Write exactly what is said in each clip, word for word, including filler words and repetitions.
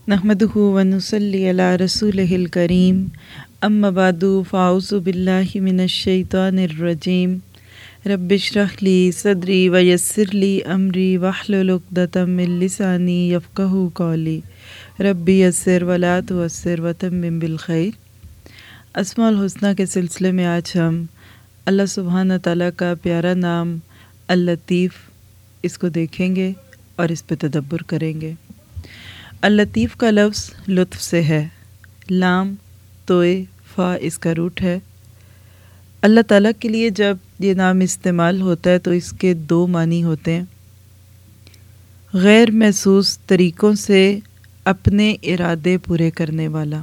نحمدہ ونصلی علی رسولہ الکریم اما بعد فاعوذ باللہ من الشیطان الرجیم رب اشرح لی صدری ویسر لی امری واحلل عقدۃ من لسانی یفقہوا قولی رب یسر ولا تعسر وتمم بالخیر۔ اسماء الحسنہ کے سلسلے میں آج ہم اللہ سبحانہ تعالیٰ کا پیارا نام اللطیف اس کو دیکھیں گے اور اس پہ تدبر کریں گے۔ اللطیف کا لفظ لطف سے ہے، لام توئے فا اس کا روٹ ہے۔ اللہ تعالیٰ کے لیے جب یہ نام استعمال ہوتا ہے تو اس کے دو معنی ہوتے ہیں۔ غیر محسوس طریقوں سے اپنے ارادے پورے کرنے والا،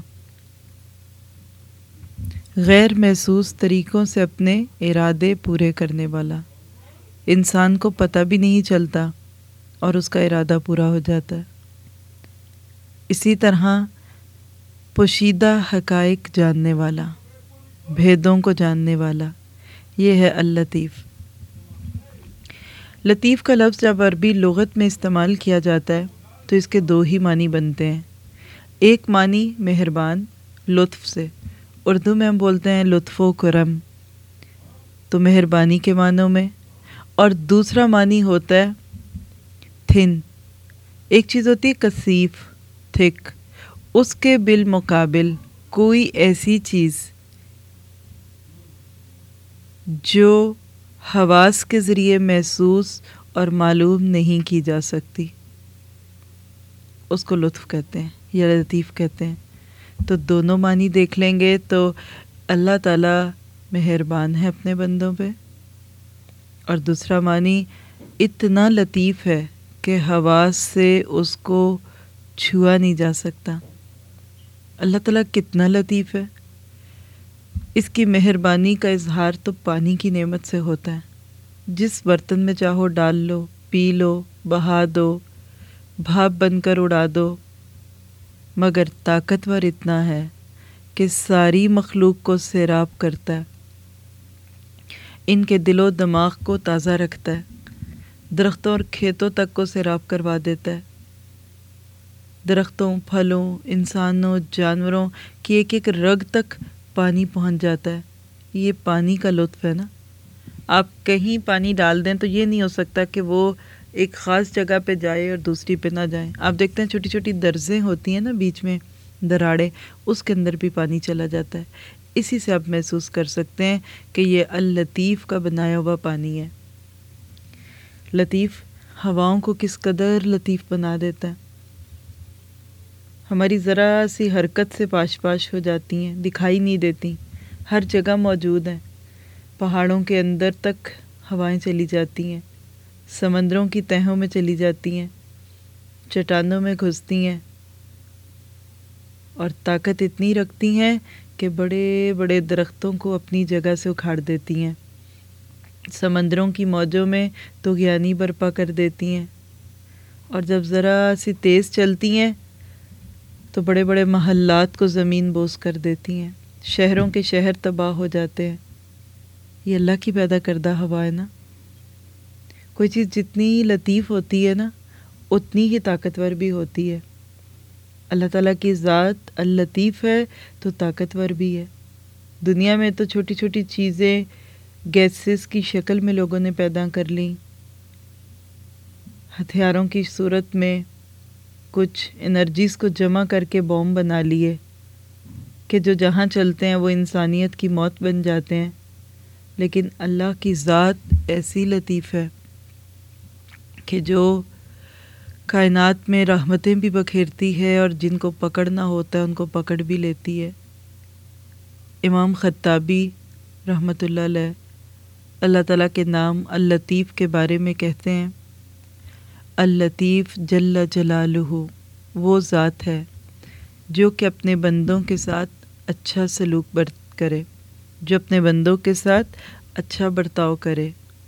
غیر محسوس طریقوں سے اپنے ارادے پورے کرنے والا، انسان کو پتہ بھی نہیں چلتا اور اس کا ارادہ پورا ہو جاتا ہے۔ اسی طرح پوشیدہ حقائق جاننے والا، بھیدوں کو جاننے والا، یہ ہے اللطیف۔ لطیف کا لفظ جب عربی لغت میں استعمال کیا جاتا ہے تو اس کے دو ہی معنی بنتے ہیں۔ ایک معنی مہربان، لطف سے، اردو میں ہم بولتے ہیں لطف و کرم، تو مہربانی کے معنوں میں، اور دوسرا معنی ہوتا ہے تھن۔ ایک چیز ہوتی ہے کثیف، تھک، اس کے بالمقابل کوئی ایسی چیز جو حواس کے ذریعے محسوس اور معلوم نہیں کی جا سکتی، اس کو لطف کہتے ہیں یا لطیف کہتے ہیں۔ تو دونوں معنی دیکھ لیں گے تو اللہ تعالیٰ مہربان ہے اپنے بندوں پہ، اور دوسرا معنی اتنا لطیف ہے کہ حواس سے اس کو چھوا نہیں جا سکتا۔ اللہ تعالیٰ کتنا لطیف ہے، اس کی مہربانی کا اظہار تو پانی کی نعمت سے ہوتا ہے۔ جس برتن میں چاہو ڈال لو، پی لو، بہا دو، بھاپ بن کر اڑا دو، مگر طاقتور اتنا ہے کہ ساری مخلوق کو سیراب کرتا ہے، ان کے دل و دماغ کو تازہ رکھتا ہے، درختوں اور کھیتوں تک کو سیراب کروا دیتا ہے۔ درختوں، پھلوں، انسانوں، جانوروں کی ایک ایک رگ تک پانی پہنچ جاتا ہے۔ یہ پانی کا لطف ہے نا۔ آپ کہیں پانی ڈال دیں تو یہ نہیں ہو سکتا کہ وہ ایک خاص جگہ پہ جائے اور دوسری پہ نہ جائیں۔ آپ دیکھتے ہیں چھوٹی چھوٹی درزیں ہوتی ہیں نا بیچ میں، دراڑیں، اس کے اندر بھی پانی چلا جاتا ہے۔ اسی سے آپ محسوس کر سکتے ہیں کہ یہ اللطیف کا بنایا ہوا پانی ہے۔ لطیف ہواؤں کو کس قدر لطیف بنا دیتا ہے، ہماری ذرا سی حرکت سے پاش پاش ہو جاتی ہیں، دکھائی نہیں دیتی، ہر جگہ موجود ہیں۔ پہاڑوں کے اندر تک ہوائیں چلی جاتی ہیں، سمندروں کی تہوں میں چلی جاتی ہیں، چٹانوں میں گھستی ہیں، اور طاقت اتنی رکھتی ہیں کہ بڑے بڑے درختوں کو اپنی جگہ سے اکھاڑ دیتی ہیں، سمندروں کی موجوں میں طغیانی برپا کر دیتی ہیں، اور جب ذرا سی تیز چلتی ہیں تو بڑے بڑے محلات کو زمین بوس کر دیتی ہیں، شہروں کے شہر تباہ ہو جاتے ہیں۔ یہ اللہ کی پیدا کردہ ہوا ہے نا۔ کوئی چیز جتنی لطیف ہوتی ہے نا اتنی ہی طاقتور بھی ہوتی ہے۔ اللہ تعالیٰ کی ذات اللطیف ہے تو طاقتور بھی ہے۔ دنیا میں تو چھوٹی چھوٹی چیزیں گیسز کی شکل میں لوگوں نے پیدا کر لیں، ہتھیاروں کی صورت میں کچھ انرجیز کو جمع کر کے بوم بنا لیے کہ جو جہاں چلتے ہیں وہ انسانیت کی موت بن جاتے ہیں۔ لیکن اللہ کی ذات ایسی لطیف ہے کہ جو کائنات میں رحمتیں بھی بکھیرتی ہے اور جن کو پکڑنا ہوتا ہے ان کو پکڑ بھی لیتی ہے۔ امام خطابی رحمۃ اللہ علیہ اللہ تعالیٰ کے نام اللطیف کے بارے میں کہتے ہیں، اللطیف جل جلالہ وہ ذات ہے جو کہ اپنے بندوں کے ساتھ اچھا سلوک برت کرے، جو اپنے بندوں کے ساتھ اچھا برتاؤ کرے۔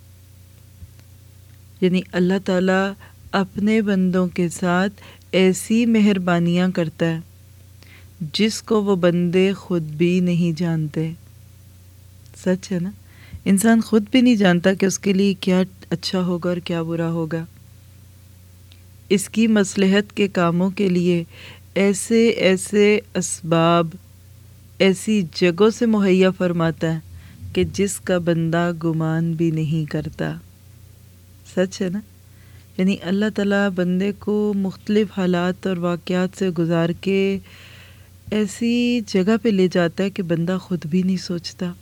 یعنی اللہ تعالیٰ اپنے بندوں کے ساتھ ایسی مہربانیاں کرتا ہے جس کو وہ بندے خود بھی نہیں جانتے۔ سچ ہے نا، انسان خود بھی نہیں جانتا کہ اس کے لیے کیا اچھا ہوگا اور کیا برا ہوگا۔ اس کی مصلحت کے کاموں کے لیے ایسے ایسے اسباب ایسی جگہوں سے مہیا فرماتا ہے کہ جس کا بندہ گمان بھی نہیں کرتا۔ سچ ہے نا؟ یعنی اللہ تعالیٰ بندے کو مختلف حالات اور واقعات سے گزار کے ایسی جگہ پہ لے جاتا ہے کہ بندہ خود بھی نہیں سوچتا۔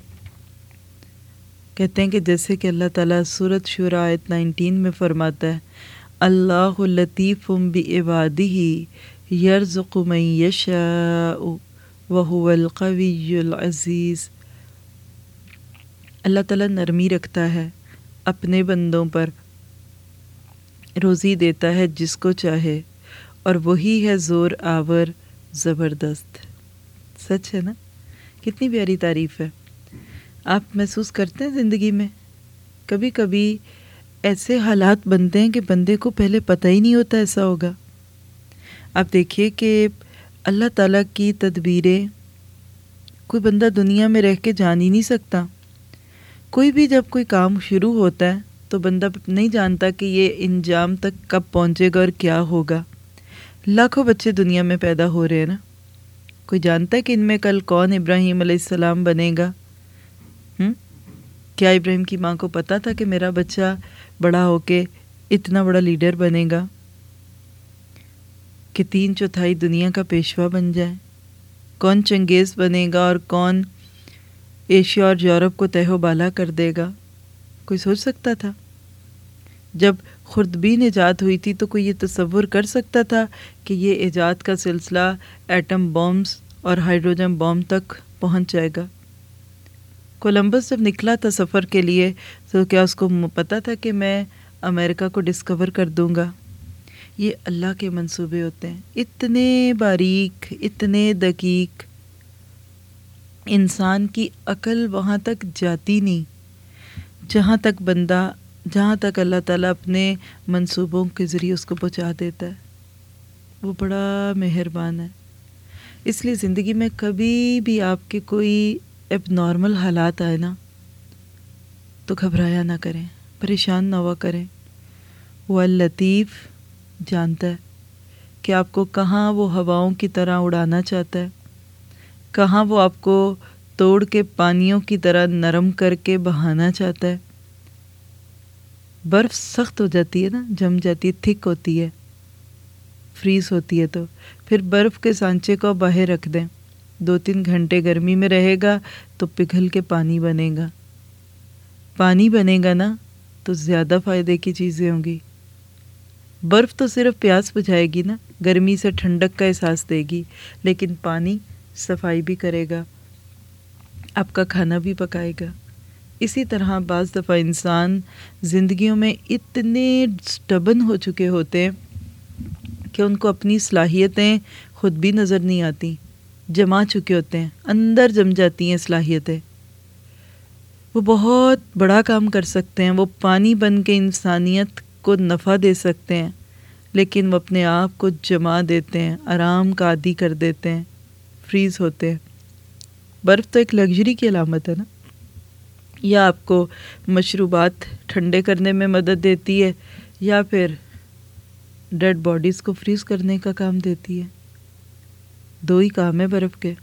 کہتے ہیں کہ جیسے کہ اللہ تعالیٰ سورۃ شورى آیت نائنٹین میں فرماتا ہے، اللہ لطیف بعبادہ یرزق من یشاء وہو القوی العزیز۔ اللہ تعالیٰ نرمی رکھتا ہے اپنے بندوں پر، روزی دیتا ہے جس کو چاہے، اور وہی ہے زور آور زبردست۔ سچ ہے نا؟ کتنی پیاری تعریف ہے۔ آپ محسوس کرتے ہیں زندگی میں کبھی کبھی ایسے حالات بنتے ہیں کہ بندے کو پہلے پتہ ہی نہیں ہوتا ایسا ہوگا۔ آپ دیکھیے کہ اللہ تعالیٰ کی تدبیریں کوئی بندہ دنیا میں رہ کے جان ہی نہیں سکتا۔ کوئی بھی جب کوئی کام شروع ہوتا ہے تو بندہ نہیں جانتا کہ یہ انجام تک کب پہنچے گا اور کیا ہوگا۔ لاکھوں بچے دنیا میں پیدا ہو رہے ہیں نا، کوئی جانتا ہے کہ ان میں کل کون ابراہیم علیہ السلام بنے گا؟ ہم؟ کیا ابراہیم کی ماں کو پتہ تھا کہ میرا بچہ بڑا ہو کے اتنا بڑا لیڈر بنے گا، کہ تین چوتھائی دنیا کا پیشوا بن جائے؟ کون چنگیز بنے گا اور کون ایشیا اور یورپ کو تہو بالا کر دے گا؟ کوئی سوچ سکتا تھا؟ جب خوردبین ایجاد ہوئی تھی تو کوئی یہ تصور کر سکتا تھا کہ یہ ایجاد کا سلسلہ ایٹم بامز اور ہائیڈروجن بام تک پہنچ جائے گا؟ کولمبس جب نکلا تھا سفر کے لیے تو کیا اس کو پتہ تھا کہ میں امریکہ کو ڈسکور کر دوں گا؟ یہ اللہ کے منصوبے ہوتے ہیں، اتنے باریک، اتنے دقیق، انسان کی عقل وہاں تک جاتی نہیں جہاں تک بندہ جہاں تک اللہ تعالیٰ اپنے منصوبوں کے ذریعے اس کو پہنچا دیتا ہے۔ وہ بڑا مہربان ہے۔ اس لیے زندگی میں کبھی بھی آپ کے کوئی اب نارمل حالات آئے نا تو گھبرایا نہ کریں، پریشان نہ ہوا کریں۔ وہ اللطیف جانتا ہے کہ آپ کو کہاں وہ ہواؤں کی طرح اڑانا چاہتا ہے، کہاں وہ آپ کو توڑ کے پانیوں کی طرح نرم کر کے بہانا چاہتا ہے۔ برف سخت ہو جاتی ہے نا، جم جاتی ہے، تھک ہوتی ہے، فریز ہوتی ہے، تو پھر برف کے سانچے کو باہر رکھ دیں، دو تین گھنٹے گرمی میں رہے گا تو پگھل کے پانی بنے گا۔ پانی بنے گا نا تو زیادہ فائدے کی چیزیں ہوں گی۔ برف تو صرف پیاس بجھائے گی نا، گرمی سے ٹھنڈک کا احساس دے گی، لیکن پانی صفائی بھی کرے گا، آپ کا کھانا بھی پکائے گا۔ اسی طرح بعض دفعہ انسان زندگیوں میں اتنے سٹبن ہو چکے ہوتے ہیں کہ ان کو اپنی صلاحیتیں خود بھی نظر نہیں آتی، جما چکے ہوتے ہیں، اندر جم جاتی ہیں صلاحیتیں۔ وہ بہت بڑا کام کر سکتے ہیں، وہ پانی بن کے انسانیت کو نفع دے سکتے ہیں، لیکن وہ اپنے آپ کو جما دیتے ہیں، آرام کا عادی کر دیتے ہیں، فریز ہوتے ہیں۔ برف تو ایک لگژری کی علامت ہے نا، یا آپ کو مشروبات ٹھنڈے کرنے میں مدد دیتی ہے یا پھر ڈیڈ باڈیز کو فریز کرنے کا کام دیتی ہے۔ دو ہی کام ہے برف کے۔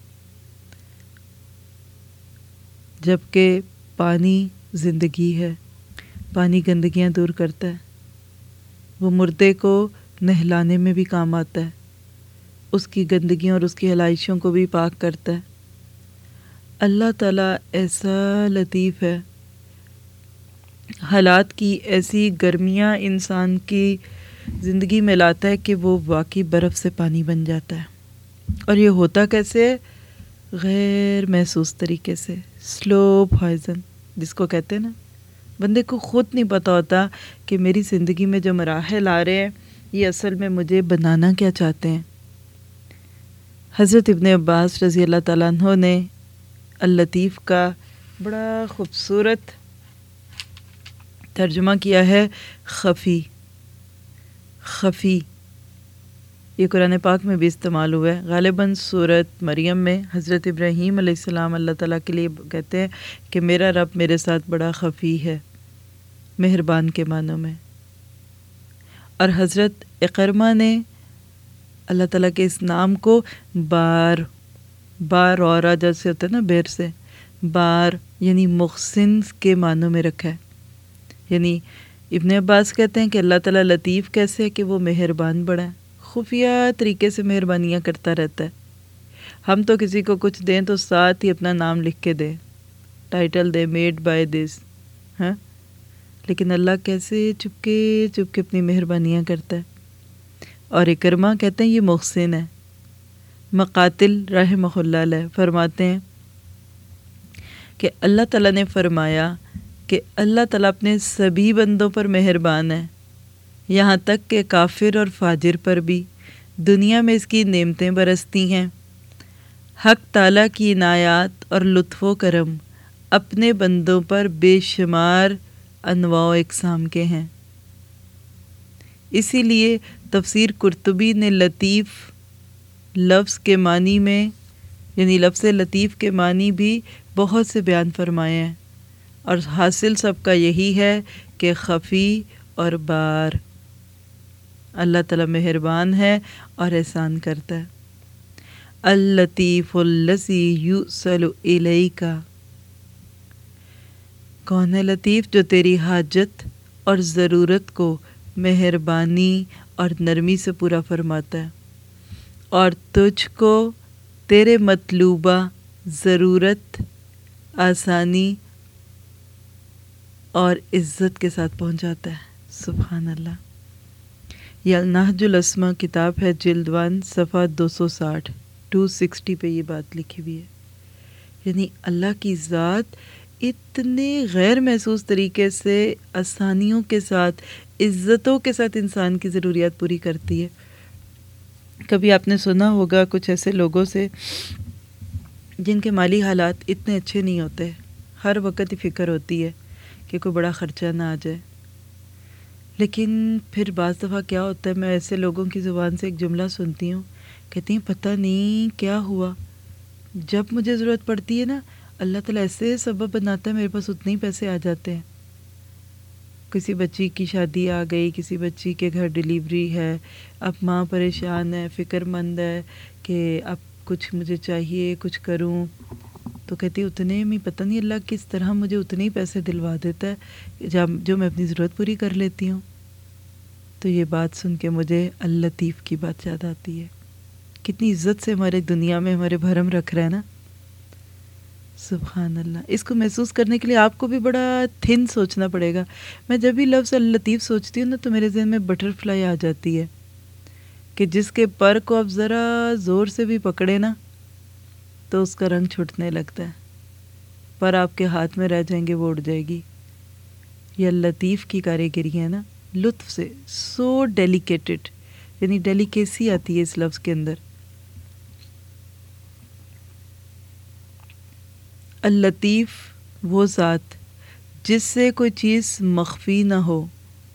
جبکہ پانی زندگی ہے، پانی گندگیاں دور کرتا ہے، وہ مردے کو نہلانے میں بھی کام آتا ہے، اس کی گندگیوں اور اس کی حلائشوں کو بھی پاک کرتا ہے۔ اللہ تعالیٰ ایسا لطیف ہے، حالات کی ایسی گرمیاں انسان کی زندگی میں لاتا ہے کہ وہ واقعی برف سے پانی بن جاتا ہے۔ اور یہ ہوتا کیسے؟ غیر محسوس طریقے سے، سلو پوائزن جس کو کہتے ہیں نا، بندے کو خود نہیں پتہ ہوتا کہ میری زندگی میں جو مراحل آ رہے ہیں یہ اصل میں مجھے بنانا کیا چاہتے ہیں۔ حضرت ابن عباس رضی اللہ تعالیٰ عنہ نے اللطیف کا بڑا خوبصورت ترجمہ کیا ہے، خفی۔ خفی یہ قرآن پاک میں بھی استعمال ہوا ہے، غالباً سورۃ مریم میں حضرت ابراہیم علیہ السلام اللہ تعالیٰ کے لیے کہتے ہیں کہ میرا رب میرے ساتھ بڑا خفی ہے، مہربان کے معنوں میں۔ اور حضرت اکرمہ نے اللہ تعالیٰ کے اس نام کو بار بار اور جیسے ہوتا ہے نا بیر سے، بار یعنی محسن کے معنوں میں رکھا ہے. یعنی ابن عباس کہتے ہیں کہ اللہ تعالیٰ لطیف کیسے ہے کہ وہ مہربان بڑا ہے، خفیہ طریقے سے مہربانیاں کرتا رہتا ہے. ہم تو کسی کو کچھ دیں تو ساتھ ہی اپنا نام لکھ کے دیں، ٹائٹل دے میڈ بائی دس، ہاں، لیکن اللہ کیسے چپکے چپکے اپنی مہربانیاں کرتا ہے. اور اکرمہ کہتے ہیں یہ محسن ہے. مقاتل رحمہ اللہ علیہ فرماتے ہیں کہ اللہ تعالیٰ نے فرمایا کہ اللہ تعالیٰ اپنے سبھی بندوں پر مہربان ہے، یہاں تک کہ کافر اور فاجر پر بھی دنیا میں اس کی نعمتیں برستی ہیں. حق تعالیٰ کی عنایات اور لطف و کرم اپنے بندوں پر بے شمار انواع و اقسام کے ہیں. اسی لیے تفسیر قرطبی نے لطیف لفظ کے معنی میں یعنی لفظ لطیف کے معنی بھی بہت سے بیان فرمائے ہیں، اور حاصل سب کا یہی ہے کہ خفی اور بار. اللہ تعالیٰ مہربان ہے اور احسان کرتا ہے. اللطیف الذی یوصل الیک، کون ہے لطیف؟ جو تیری حاجت اور ضرورت کو مہربانی اور نرمی سے پورا فرماتا ہے، اور تجھ کو تیرے مطلوبہ ضرورت آسانی اور عزت کے ساتھ پہنچاتا ہے. سبحان اللہ. یہ نہج الاسماء کتاب ہے، جلد ون، صفحہ دو سو ساٹھ ٹو سکسٹی پہ یہ بات لکھی ہوئی ہے. یعنی اللہ کی ذات اتنے غیر محسوس طریقے سے آسانیوں کے ساتھ، عزتوں کے ساتھ انسان کی ضروریات پوری کرتی ہے. کبھی آپ نے سنا ہوگا کچھ ایسے لوگوں سے جن کے مالی حالات اتنے اچھے نہیں ہوتے، ہر وقت ہی فکر ہوتی ہے کہ کوئی بڑا خرچہ نہ آ جائے. لیکن پھر بعض دفعہ کیا ہوتا ہے، میں ایسے لوگوں کی زبان سے ایک جملہ سنتی ہوں، کہتی ہیں پتہ نہیں کیا ہوا، جب مجھے ضرورت پڑتی ہے نا اللہ تعالیٰ ایسے سبب بناتا ہے میرے پاس اتنے ہی پیسے آ جاتے ہیں. کسی بچی کی شادی آ گئی، کسی بچی کے گھر ڈیلیوری ہے، اب ماں پریشان ہے، فکر مند ہے کہ اب کچھ مجھے چاہیے، کچھ کروں، تو کہتی اتنے میں پتہ نہیں اللہ کس طرح مجھے اتنے ہی پیسے دلوا دیتا ہے جب جو میں اپنی ضرورت پوری کر لیتی ہوں. تو یہ بات سن کے مجھے اللطیف کی بات یاد آتی ہے. کتنی عزت سے ہمارے دنیا میں ہمارے بھرم رکھ رہا ہے نا. سبحان اللہ. اس کو محسوس کرنے کے لیے آپ کو بھی بڑا تھن سوچنا پڑے گا. میں جب بھی لفظ اللطیف سوچتی ہوں نا تو میرے ذہن میں بٹر فلائی آ جاتی ہے کہ جس کے پر کو آپ ذرا زور سے بھی پکڑے نا تو اس کا رنگ چھٹنے لگتا ہے، پر آپ کے ہاتھ میں رہ جائیں گے وہ اڑ جائے گی. یہ اللطیف کی کاریگری ہے نا، لطف سے، سو ڈیلیکیٹڈ، یعنی ڈیلیکیسی آتی ہے اس لفظ کے اندر. اللطیف وہ ذات جس سے کوئی چیز مخفی نہ ہو،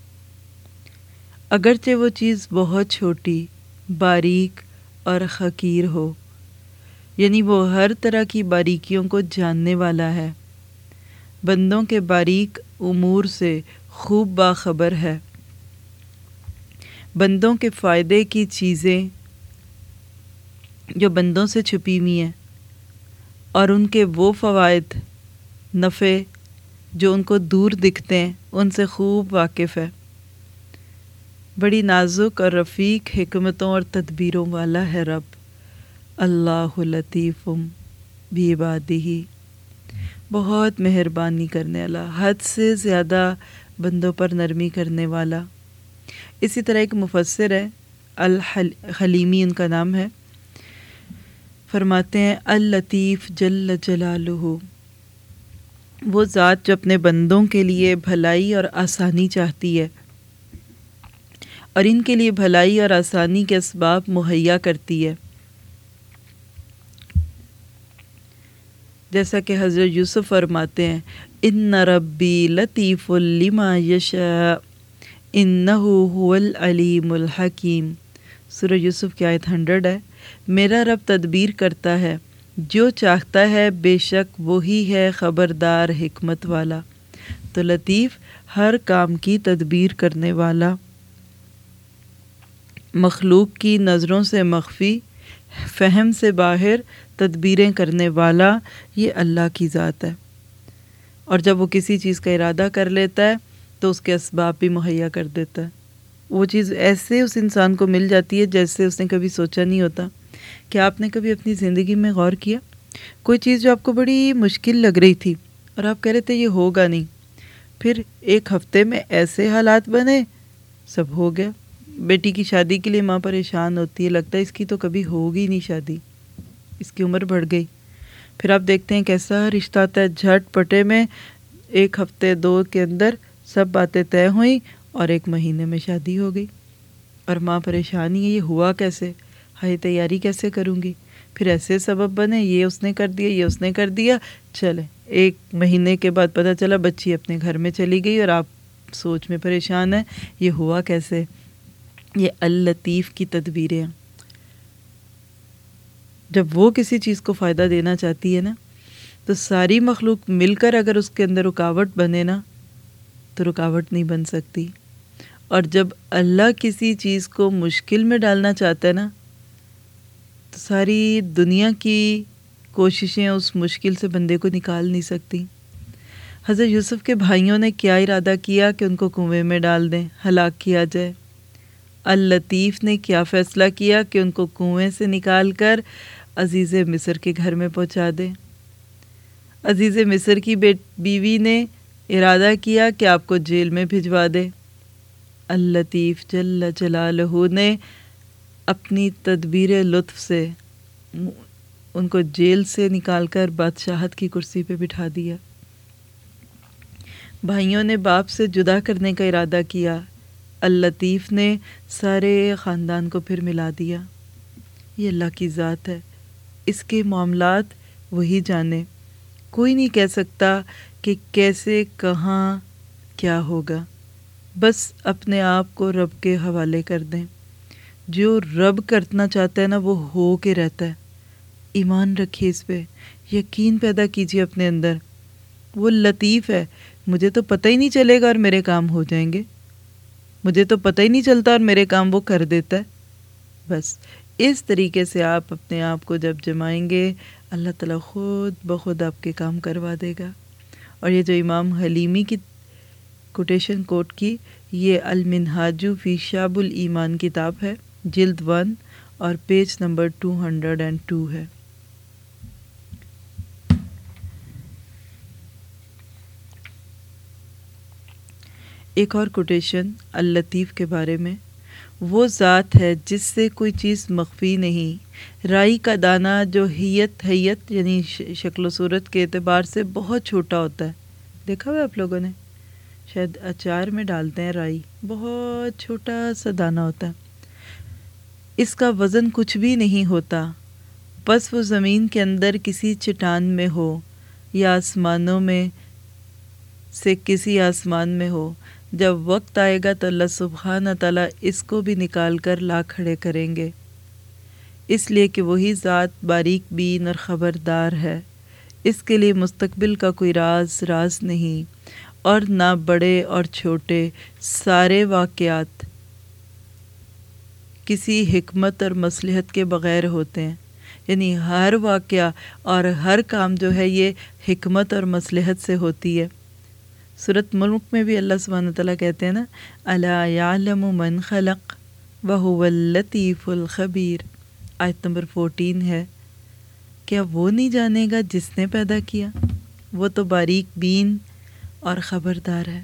اگرچہ وہ چیز بہت چھوٹی، باریک اور حقیر ہو. یعنی وہ ہر طرح کی باریکیوں کو جاننے والا ہے، بندوں کے باریک امور سے خوب باخبر ہے. بندوں کے فائدے کی چیزیں جو بندوں سے چھپی ہوئی ہیں اور ان کے وہ فوائد، نفع جو ان کو دور دکھتے ہیں ان سے خوب واقف ہے. بڑی نازک اور رفیق حکمتوں اور تدبیروں والا ہے رب. اللہ لطیف بعبادہ، بہت مہربانی کرنے والا، حد سے زیادہ بندوں پر نرمی کرنے والا. اسی طرح ایک مفسر ہے الحلیمی ان کا نام ہے، فرماتے ہیں اللطیف جل جلالہ، وہ ذات جو اپنے بندوں کے لیے بھلائی اور آسانی چاہتی ہے اور ان کے لیے بھلائی اور آسانی کے اسباب مہیا کرتی ہے. جیسا کہ حضرت یوسف فرماتے ہیں ان ربی لطیف لما یشاء انہ هو العلیم الحکیم. سورہ یوسف کی آیت ہنڈریڈ ہے. میرا رب تدبیر کرتا ہے جو چاہتا ہے، بے شک وہی ہے خبردار حکمت والا. تو لطیف ہر کام کی تدبیر کرنے والا. مخلوق کی نظروں سے مخفی، فہم سے باہر تدبیریں کرنے والا یہ اللہ کی ذات ہے۔ اور جب وہ کسی چیز کا ارادہ کر لیتا ہے تو اس کے اسباب بھی مہیا کر دیتا ہے۔ وہ چیز ایسے اس انسان کو مل جاتی ہے جیسے اس نے کبھی سوچا نہیں ہوتا۔ کیا آپ نے کبھی اپنی زندگی میں غور کیا؟ کوئی چیز جو آپ کو بڑی مشکل لگ رہی تھی اور آپ کہہ رہے تھے یہ ہوگا نہیں، پھر ایک ہفتے میں ایسے حالات بنے، سب ہو گیا۔ بیٹی کی شادی کے لیے ماں پریشان ہوتی ہے، لگتا ہے اس کی تو کبھی ہوگی نہیں شادی، اس کی عمر بڑھ گئی۔ پھر آپ دیکھتے ہیں کیسا رشتہ آتا ہے، جھٹ پٹے میں ایک ہفتے دو کے اندر سب باتیں طے ہوئیں اور ایک مہینے میں شادی ہو گئی، اور ماں پریشانی ہے یہ ہوا کیسے، ہائی تیاری کیسے کروں گی؟ پھر ایسے سبب بنے، یہ اس نے کر دیا، یہ اس نے کر دیا، چلے ایک مہینے کے بعد پتہ چلا بچی اپنے گھر میں چلی گئی اور آپ سوچ میں پریشان ہیں یہ ہوا کیسے۔ یہ اللطیف کی تدبیریں ہیں۔ جب وہ کسی چیز کو فائدہ دینا چاہتی ہے نا تو ساری مخلوق مل کر اگر اس کے اندر رکاوٹ بنے نا تو رکاوٹ نہیں بن سکتی، اور جب اللہ کسی چیز کو مشکل میں ڈالنا چاہتا ہے نا تو ساری دنیا کی کوششیں اس مشکل سے بندے کو نکال نہیں سکتی۔ حضرت یوسف کے بھائیوں نے کیا ارادہ کیا کہ ان کو کنویں میں ڈال دیں، ہلاک کیا جائے۔ اللطیف نے کیا فیصلہ کیا کہ ان کو کنویں سے نکال کر عزیز مصر کے گھر میں پہنچا دے۔ عزیز مصر کی بیوی نے ارادہ کیا کہ آپ کو جیل میں بھجوا دے۔ اللطیف جل جلالہ نے اپنی تدبیر لطف سے ان کو جیل سے نکال کر بادشاہت کی کرسی پہ بٹھا دیا۔ بھائیوں نے باپ سے جدا کرنے کا ارادہ کیا، اللطیف نے سارے خاندان کو پھر ملا دیا۔ یہ اللہ کی ذات ہے، اس کے معاملات وہی جانے۔ کوئی نہیں کہہ سکتا کہ کیسے کہاں کیا ہوگا، بس اپنے آپ کو رب کے حوالے کر دیں۔ جو رب کرنا چاہتا ہے نا وہ ہو کے رہتا ہے۔ ایمان رکھیے اس پہ، یقین پیدا کیجیے اپنے اندر۔ وہ لطیف ہے، مجھے تو پتہ ہی نہیں چلے گا اور میرے کام ہو جائیں گے، مجھے تو پتہ ہی نہیں چلتا اور میرے کام وہ کر دیتا ہے۔ بس اس طریقے سے آپ اپنے آپ کو جب جمائیں گے اللہ تعالیٰ خود بخود آپ کے کام کروا دے گا۔ اور یہ جو امام حلیمی کی کوٹیشن کوٹ کی، یہ المنہاج فی شعب الایمان کتاب ہے، جلد ون اور page number two hundred and two ہے۔ ایک اور کوٹیشن اللطیف کے بارے میں، وہ ذات ہے جس سے کوئی چیز مخفی نہیں، رائی کا دانہ جو حیت حیت یعنی شکل و صورت کے اعتبار سے بہت چھوٹا ہوتا ہے، دیکھا ہوا آپ لوگوں نے، شاید اچار میں ڈالتے ہیں رائی، بہت چھوٹا سا دانہ ہوتا ہے، اس کا وزن کچھ بھی نہیں ہوتا، بس وہ زمین کے اندر کسی چٹان میں ہو یا آسمانوں میں سے کسی آسمان میں ہو، جب وقت آئے گا تو اللہ سبحانہ تعالیٰ اس کو بھی نکال کر لا کھڑے کریں گے، اس لیے کہ وہی ذات باریک بین اور خبردار ہے، اس کے لیے مستقبل کا کوئی راز راز نہیں، اور نہ بڑے اور چھوٹے سارے واقعات کسی حکمت اور مصلحت کے بغیر ہوتے ہیں، یعنی ہر واقعہ اور ہر کام جو ہے یہ حکمت اور مصلحت سے ہوتی ہے۔ سورۃ ملک میں بھی اللہ سبحانہ تعالیٰ کہتے ہیں نا، الا یعلم من خلق وہو اللطیف الخبیر، آیت نمبر فورٹین ہے، کیا وہ نہیں جانے گا جس نے پیدا کیا، وہ تو باریک بین اور خبردار ہے۔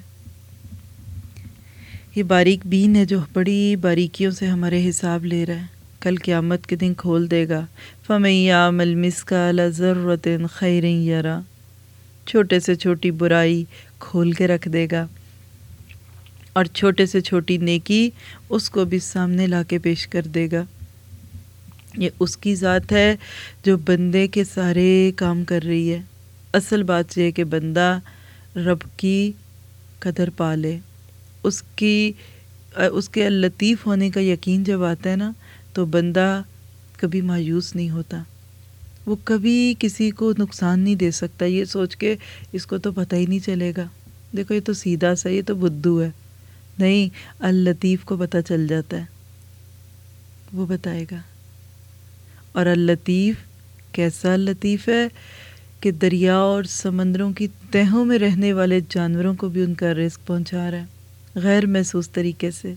یہ باریک بین ہے جو بڑی باریکیوں سے ہمارے حساب لے رہا ہے، کل قیامت کے دن کھول دے گا۔ فَمَن يَعْمَلْ مِثْقَالَ ذَرَّةٍ خَيْرًا يَرَهُ، چھوٹے سے چھوٹی برائی کھول کے رکھ دے گا، اور چھوٹے سے چھوٹی نیکی اس کو بھی سامنے لا کے پیش کر دے گا۔ یہ اس کی ذات ہے جو بندے کے سارے کام کر رہی ہے۔ اصل بات یہ ہے کہ بندہ رب کی قدر پا لے، اس کی اس کے اللطیف ہونے کا یقین جب آتا ہے نا تو بندہ کبھی مایوس نہیں ہوتا، وہ کبھی کسی کو نقصان نہیں دے سکتا یہ سوچ کے اس کو تو پتہ ہی نہیں چلے گا، دیکھو یہ تو سیدھا سا، یہ تو بدھو ہے، نہیں، اللطیف کو پتہ چل جاتا ہے۔ وہ بتائے گا۔ اور اللطیف کیسا لطیف ہے کہ دریا اور سمندروں کی تہوں میں رہنے والے جانوروں کو بھی ان کا رزق پہنچا رہا ہے غیر محسوس طریقے سے۔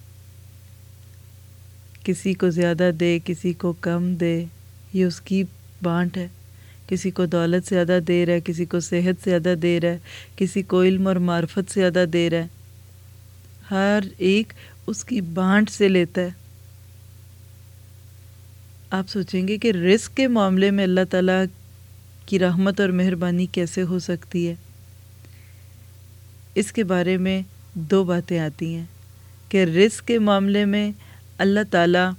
کسی کو زیادہ دے، کسی کو کم دے، یہ اس کی بانٹ ہے۔ کسی کو دولت زیادہ دے رہا ہے، کسی کو صحت زیادہ دے رہا ہے، کسی کو علم اور معرفت زیادہ دے رہا ہے۔ ہر ایک اس کی بانٹ سے لیتا ہے۔ آپ سوچیں گے کہ رزق کے معاملے میں اللہ تعالیٰ کی رحمت اور مہربانی کیسے ہو سکتی ہے؟ اس کے بارے میں دو باتیں آتی ہیں کہ رزق کے معاملے میں اللہ تعالیٰ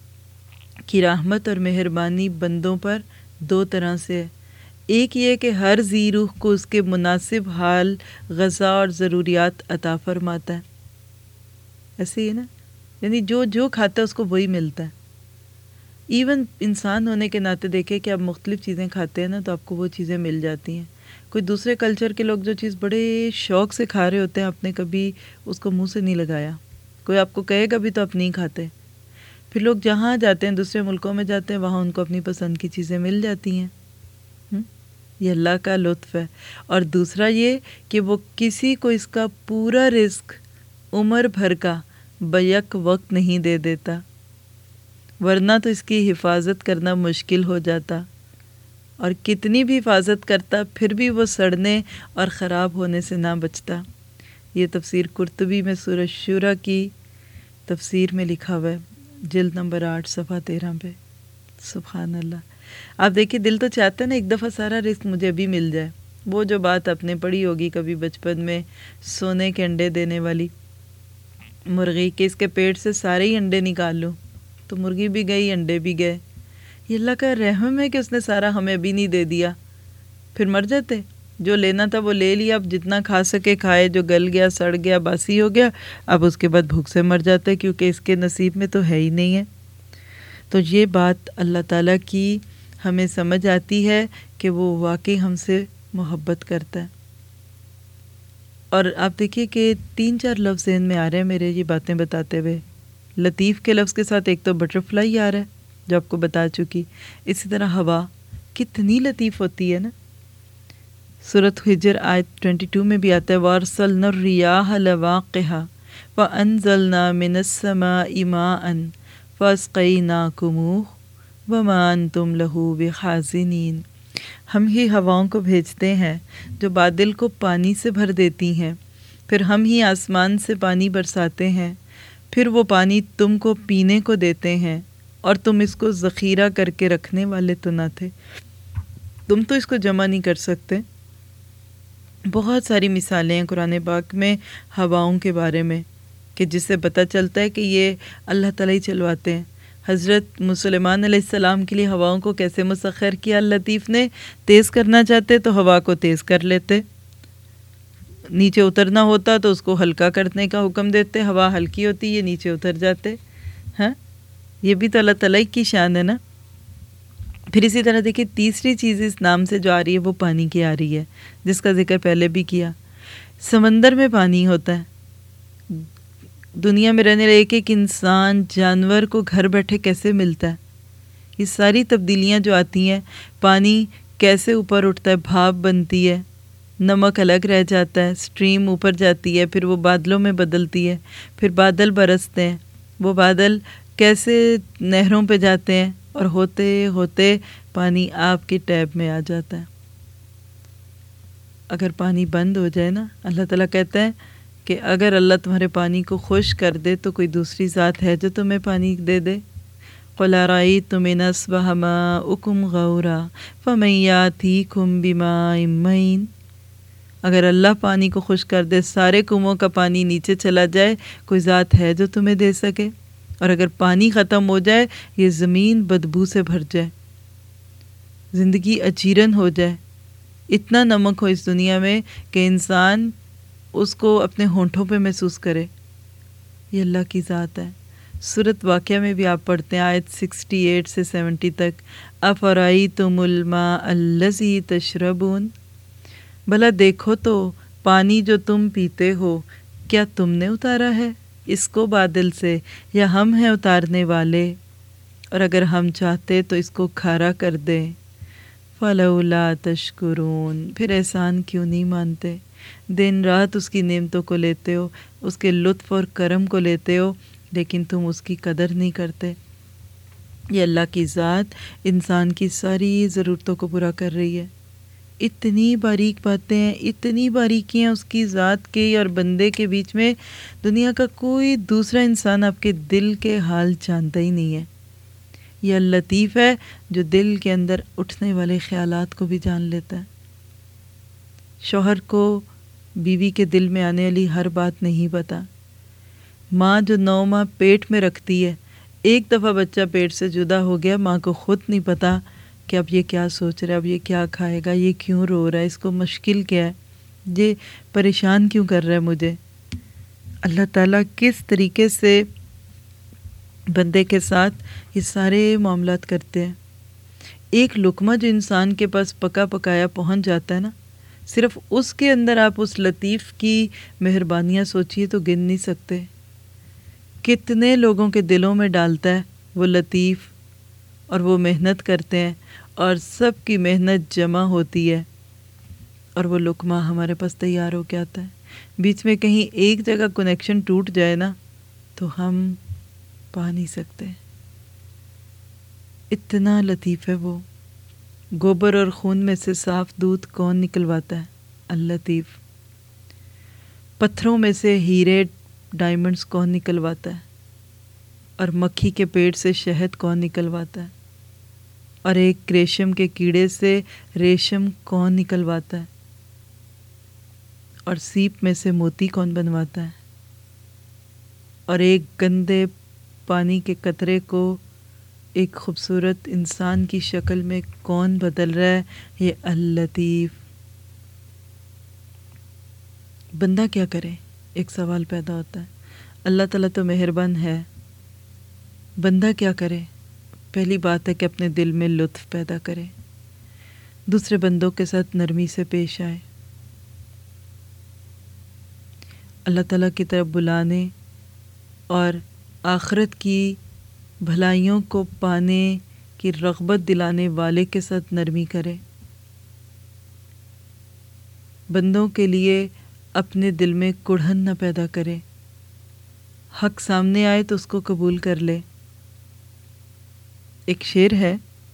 کی رحمت اور مہربانی بندوں پر دو طرح سے ہے۔ ایک یہ کہ ہر ذی روح کو اس کے مناسب حال، غذا اور ضروریات عطا فرماتا ہے۔ ایسے ہی نا، یعنی جو جو کھاتا ہے اس کو وہی ملتا ہے۔ ایون انسان ہونے کے ناطے دیکھیں کہ آپ مختلف چیزیں کھاتے ہیں نا تو آپ کو وہ چیزیں مل جاتی ہیں۔ کوئی دوسرے کلچر کے لوگ جو چیز بڑے شوق سے کھا رہے ہوتے ہیں، آپ نے کبھی اس کو منہ سے نہیں لگایا، کوئی آپ کو کہے گا بھی تو آپ نہیں کھاتے۔ پھر لوگ جہاں جاتے ہیں، دوسرے ملکوں میں جاتے ہیں، وہاں ان کو اپنی پسند کی چیزیں مل جاتی ہیں۔ یہ اللہ کا لطف ہے۔ اور دوسرا یہ کہ وہ کسی کو اس کا پورا رزق عمر بھر کا بیک وقت نہیں دے دیتا، ورنہ تو اس کی حفاظت کرنا مشکل ہو جاتا، اور کتنی بھی حفاظت کرتا پھر بھی وہ سڑنے اور خراب ہونے سے نہ بچتا۔ یہ تفسیر قرطبی میں سورہ شورى کی تفسیر میں لکھا ہوا ہے، جلد نمبر آٹھ صفحہ تیرہ پہ۔ سبحان اللہ۔ آپ دیکھیں، دل تو چاہتا ہے نا ایک دفعہ سارا رزق مجھے بھی مل جائے۔ وہ جو بات آپ نے پڑھی ہوگی کبھی بچپن میں، سونے کے انڈے دینے والی مرغی، کہ اس کے پیٹ سے سارے ہی انڈے نکال لوں، تو مرغی بھی گئی، انڈے بھی گئے۔ یہ اللہ کا رحم ہے کہ اس نے سارا ہمیں ابھی نہیں دے دیا، پھر مر جاتے۔ جو لینا تھا وہ لے لیا، اب جتنا کھا سکے کھائے، جو گل گیا، سڑ گیا، باسی ہو گیا، اب اس کے بعد بھوک سے مر جاتے کیونکہ اس کے نصیب میں تو ہے ہی نہیں ہے۔ تو یہ بات اللہ تعالیٰ کی ہمیں سمجھ آتی ہے کہ وہ واقعی ہم سے محبت کرتا ہے۔ اور آپ دیکھیے کہ تین چار لفظ ذہن میں آ رہے ہیں میرے یہ باتیں بتاتے ہوئے۔ لطیف کے لفظ کے ساتھ ایک تو بٹر فلائی آ رہا ہے جو آپ کو بتا چکی، اسی طرح ہوا کتنی لطیف ہوتی ہے نا۔ سورۃ حجر آیت بائیس میں بھی آتا ہے، وَأَرْسَلْنَا الرِّيَاحَ لَوَاقِحَ وَأَنزَلْنَا مِنَ السَّمَاءِ مَاءً فَأَسْقَيْنَاكُمُوهُ وَمَا أَنْتُمْ لَهُ بِخَازِنِينَ۔ ہم ہی ہواؤں کو بھیجتے ہیں جو بادل کو پانی سے بھر دیتی ہیں، پھر ہم ہی آسمان سے پانی برساتے ہیں، پھر وہ پانی تم کو پینے کو دیتے ہیں، اور تم اس کو ذخیرہ کر کے رکھنے والے تو نہ تھے، تم تو اس کو جمع نہیں کر سکتے۔ بہت ساری مثالیں ہیں قرآن پاک میں ہواؤں کے بارے میں کہ جس سے پتہ چلتا ہے کہ یہ اللہ تعالیٰ ہی چلواتے ہیں۔ حضرت سلیمان علیہ السلام کے لیے ہواؤں کو کیسے مسخر کیا لطیف نے، تیز کرنا چاہتے تو ہوا کو تیز کر لیتے، نیچے اترنا ہوتا تو اس کو ہلکا کرنے کا حکم دیتے، ہوا ہلکی ہوتی یہ نیچے اتر جاتے۔ ہاں، یہ بھی تو اللہ تعالیٰ کی شان ہے نا۔ پھر اسی طرح دیکھیں تیسری چیز اس نام سے جو آ رہی ہے وہ پانی کی آ رہی ہے، جس کا ذکر پہلے بھی کیا۔ سمندر میں پانی ہوتا ہے، دنیا میں رہنے والے ایک ایک انسان، جانور کو گھر بیٹھے کیسے ملتا ہے۔ یہ ساری تبدیلیاں جو آتی ہیں، پانی کیسے اوپر اٹھتا ہے، بھاپ بنتی ہے، نمک الگ رہ جاتا ہے، سٹریم اوپر جاتی ہے، پھر وہ بادلوں میں بدلتی ہے، پھر بادل برستے ہیں، وہ بادل کیسے نہروں پہ جاتے ہیں، اور ہوتے ہوتے پانی آپ کی ٹیب میں آ جاتا ہے۔ اگر پانی بند ہو جائے نا، اللہ تعالیٰ کہتا ہے کہ اگر اللہ تمہارے پانی کو خشک کر دے تو کوئی دوسری ذات ہے جو تمہیں پانی دے دے۔ قُلْ أَرَأَيْتُمْ إِنْ أَصْبَحَ مَاؤُكُمْ غَوْرًا فَمَن يَأْتِيكُم بِمَاءٍ مَّعِينٍ۔ اگر اللہ پانی کو خشک کر دے، سارے کنووں کا پانی نیچے چلا جائے، کوئی ذات ہے جو تمہیں دے سکے؟ اور اگر پانی ختم ہو جائے، یہ زمین بدبو سے بھر جائے، زندگی اجیرن ہو جائے، اتنا نمک ہو اس دنیا میں کہ انسان اس کو اپنے ہونٹوں پہ محسوس کرے، یہ اللہ کی ذات ہے۔ سورۃ واقعہ میں بھی آپ پڑھتے ہیں آیت اڑسٹھ سے سیونٹی تک، افرأیتم الماء الذی تشربون، بھلا دیکھو تو پانی جو تم پیتے ہو کیا تم نے اتارا ہے، اس کو بادل سے، یا ہم ہیں اتارنے والے، اور اگر ہم چاہتے تو اس کو کھارا کر دیں۔ فلولا تشکرون، پھر احسان کیوں نہیں مانتے؟ دن رات اس کی نعمتوں کو لیتے ہو، اس کے لطف اور کرم کو لیتے ہو، لیکن تم اس کی قدر نہیں کرتے۔ یہ اللہ کی ذات انسان کی ساری ضرورتوں کو پورا کر رہی ہے۔ اتنی باریک باتیں ہیں، اتنی باریکیاں اس کی ذات کے اور بندے کے بیچ میں، دنیا کا کوئی دوسرا انسان آپ کے دل کے حال جانتا ہی نہیں ہے۔ یہ اللطیف ہے جو دل کے اندر اٹھنے والے خیالات کو بھی جان لیتا ہے۔ شوہر کو بیوی کے دل میں آنے والی ہر بات نہیں پتہ۔ ماں جو نو ماہ پیٹ میں رکھتی ہے، ایک دفعہ بچہ پیٹ سے جدا ہو گیا، ماں کو خود نہیں پتہ کہ اب یہ کیا سوچ رہا ہے، اب یہ کیا کھائے گا، یہ کیوں رو رہا ہے، اس کو مشکل کیا ہے، یہ پریشان کیوں کر رہا ہے مجھے۔ اللہ تعالیٰ کس طریقے سے بندے کے ساتھ یہ سارے معاملات کرتے ہیں۔ ایک لقمہ جو انسان کے پاس پکا پکایا پہنچ جاتا ہے نا، صرف اس کے اندر آپ اس لطیف کی مہربانیاں سوچیے تو گن نہیں سکتے۔ کتنے لوگوں کے دلوں میں ڈالتا ہے وہ لطیف، اور وہ محنت کرتے ہیں اور سب کی محنت جمع ہوتی ہے اور وہ لقمہ ہمارے پاس تیار ہو کے آتا ہے۔ بیچ میں کہیں ایک جگہ کنیکشن ٹوٹ جائے نا تو ہم پا نہیں سکتے۔ اتنا لطیف ہے وہ۔ گوبر اور خون میں سے صاف دودھ کون نکلواتا ہے؟ اللطیف۔ پتھروں میں سے ہیرے ڈائمنڈز کون نکلواتا ہے؟ اور مکھی کے پیٹ سے شہد کون نکلواتا ہے؟ اور ایک ریشم کے کیڑے سے ریشم کون نکلواتا ہے؟ اور سیپ میں سے موتی کون بنواتا ہے؟ اور ایک گندے پانی کے قطرے کو ایک خوبصورت انسان کی شکل میں کون بدل رہا ہے؟ یہ اللطیف۔ بندہ کیا کرے؟ ایک سوال پیدا ہوتا ہے۔ اللہ تعالیٰ تو مہربان ہے، بندہ کیا کرے؟ پہلی بات ہے کہ اپنے دل میں لطف پیدا کرے، دوسرے بندوں کے ساتھ نرمی سے پیش آئے، اللہ تعالیٰ کی طرف بلانے اور آخرت کی بھلائیوں کو پانے کی رغبت دلانے والے کے ساتھ نرمی کرے، بندوں کے لیے اپنے دل میں کڑھن نہ پیدا کرے، حق سامنے آئے تو اس کو قبول کر لے۔ ایک شعر ہے،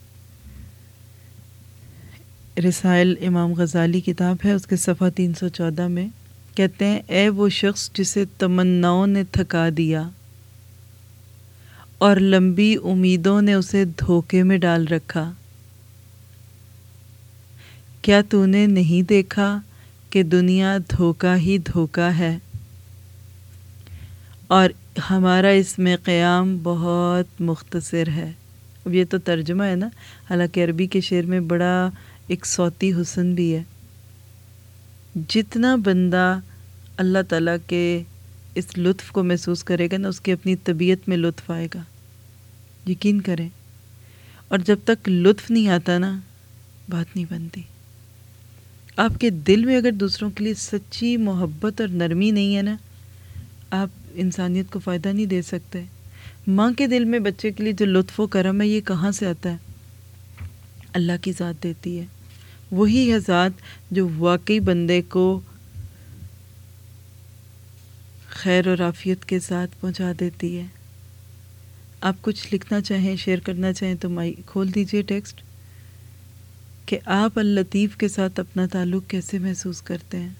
رسائل امام غزالی کتاب ہے، اس کے صفحہ تین سو چودہ میں کہتے ہیں، اے وہ شخص جسے تمناؤں نے تھکا دیا اور لمبی امیدوں نے اسے دھوکے میں ڈال رکھا، کیا تو نے نہیں دیکھا کہ دنیا دھوکا ہی دھوکا ہے اور ہمارا اس میں قیام بہت مختصر ہے۔ اب یہ تو ترجمہ ہے نا، حالانکہ عربی کے شعر میں بڑا ایک صوتی حسن بھی ہے۔ جتنا بندہ اللہ تعالیٰ کے اس لطف کو محسوس کرے گا نا، اس کی اپنی طبیعت میں لطف آئے گا، یقین کریں۔ اور جب تک لطف نہیں آتا نا، بات نہیں بنتی۔ آپ کے دل میں اگر دوسروں کے لیے سچی محبت اور نرمی نہیں ہے نا، آپ انسانیت کو فائدہ نہیں دے سکتے۔ ماں کے دل میں بچے کے لیے جو لطف و کرم ہے، یہ کہاں سے آتا ہے؟ اللہ کی ذات دیتی ہے۔ وہی ہے ذات جو واقعی بندے کو خیر اور عافیت کے ساتھ پہنچا دیتی ہے۔ آپ کچھ لکھنا چاہیں، شیئر کرنا چاہیں تو مائی کھول دیجئے ٹیکسٹ، کہ آپ اللطیف کے ساتھ اپنا تعلق کیسے محسوس کرتے ہیں۔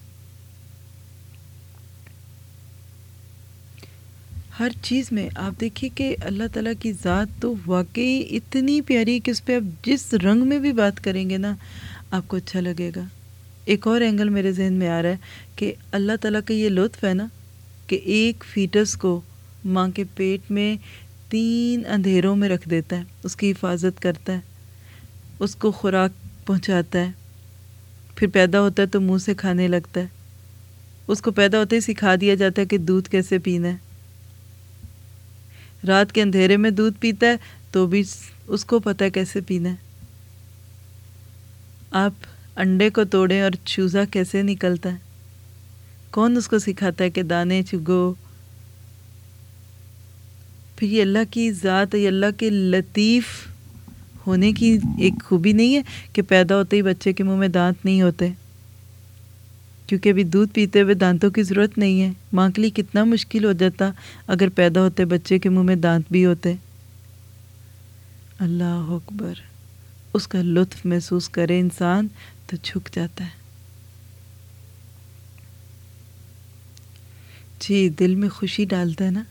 ہر چیز میں آپ دیکھیے کہ اللہ تعالیٰ کی ذات تو واقعی اتنی پیاری کہ اس پہ آپ جس رنگ میں بھی بات کریں گے نا، آپ کو اچھا لگے گا۔ ایک اور اینگل میرے ذہن میں آ رہا ہے کہ اللہ تعالیٰ کا یہ لطف ہے نا کہ ایک فیٹس کو ماں کے پیٹ میں تین اندھیروں میں رکھ دیتا ہے، اس کی حفاظت کرتا ہے، اس کو خوراک پہنچاتا ہے، پھر پیدا ہوتا ہے تو منہ سے کھانے لگتا ہے، اس کو پیدا ہوتے ہی سکھا دیا جاتا ہے کہ دودھ کیسے پینا ہے، رات کے اندھیرے میں دودھ پیتا ہے تو بھی اس کو پتہ ہے کیسے پینا ہے۔ آپ انڈے کو توڑیں اور چوزا کیسے نکلتا ہے، کون اس کو سکھاتا ہے کہ دانے چگو، پھر یہ اللہ کی ذات ہے، یہ اللہ کے لطیف ہونے کی ایک خوبی نہیں ہے کہ پیدا ہوتے ہی بچے کے منہ میں دانت نہیں ہوتے، کیونکہ ابھی دودھ پیتے ہوئے دانتوں کی ضرورت نہیں ہے. ماں کے لیے کتنا مشکل ہو جاتا اگر پیدا ہوتے بچے کے منہ میں دانت بھی ہوتے. اللہ اکبر. اس کا لطف محسوس کرے انسان تو جھک جاتا ہے. جی دل میں خوشی ڈالتا ہے نا،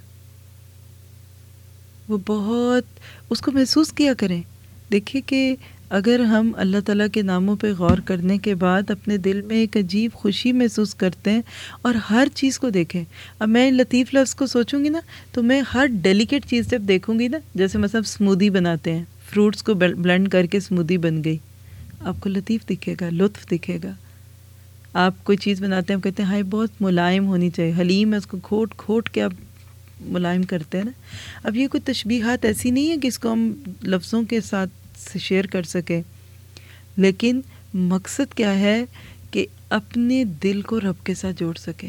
وہ بہت اس کو محسوس کیا کریں. دیکھیں کہ اگر ہم اللہ تعالیٰ کے ناموں پہ غور کرنے کے بعد اپنے دل میں ایک عجیب خوشی محسوس کرتے ہیں اور ہر چیز کو دیکھیں. اب میں لطیف لفظ کو سوچوں گی نا تو میں ہر ڈیلیکیٹ چیز جب دیکھوں گی نا، جیسے مثلا اسمودی بناتے ہیں، فروٹس کو بلینڈ کر کے اسمودی بن گئی، آپ کو لطیف دکھے گا، لطف دکھے گا. آپ کوئی چیز بناتے ہیں، ہم کہتے ہیں ہائی بہت ملائم ہونی چاہیے، حلیم ہے، اس کو کھوٹ کھوٹ کے آپ ملائم کرتے ہیں نا. اب یہ کوئی تشبیہات ایسی نہیں ہے کہ اس کو ہم لفظوں کے ساتھ سے شیئر کر سکیں، لیکن مقصد کیا ہے کہ اپنے دل کو رب کے ساتھ جوڑ سکیں.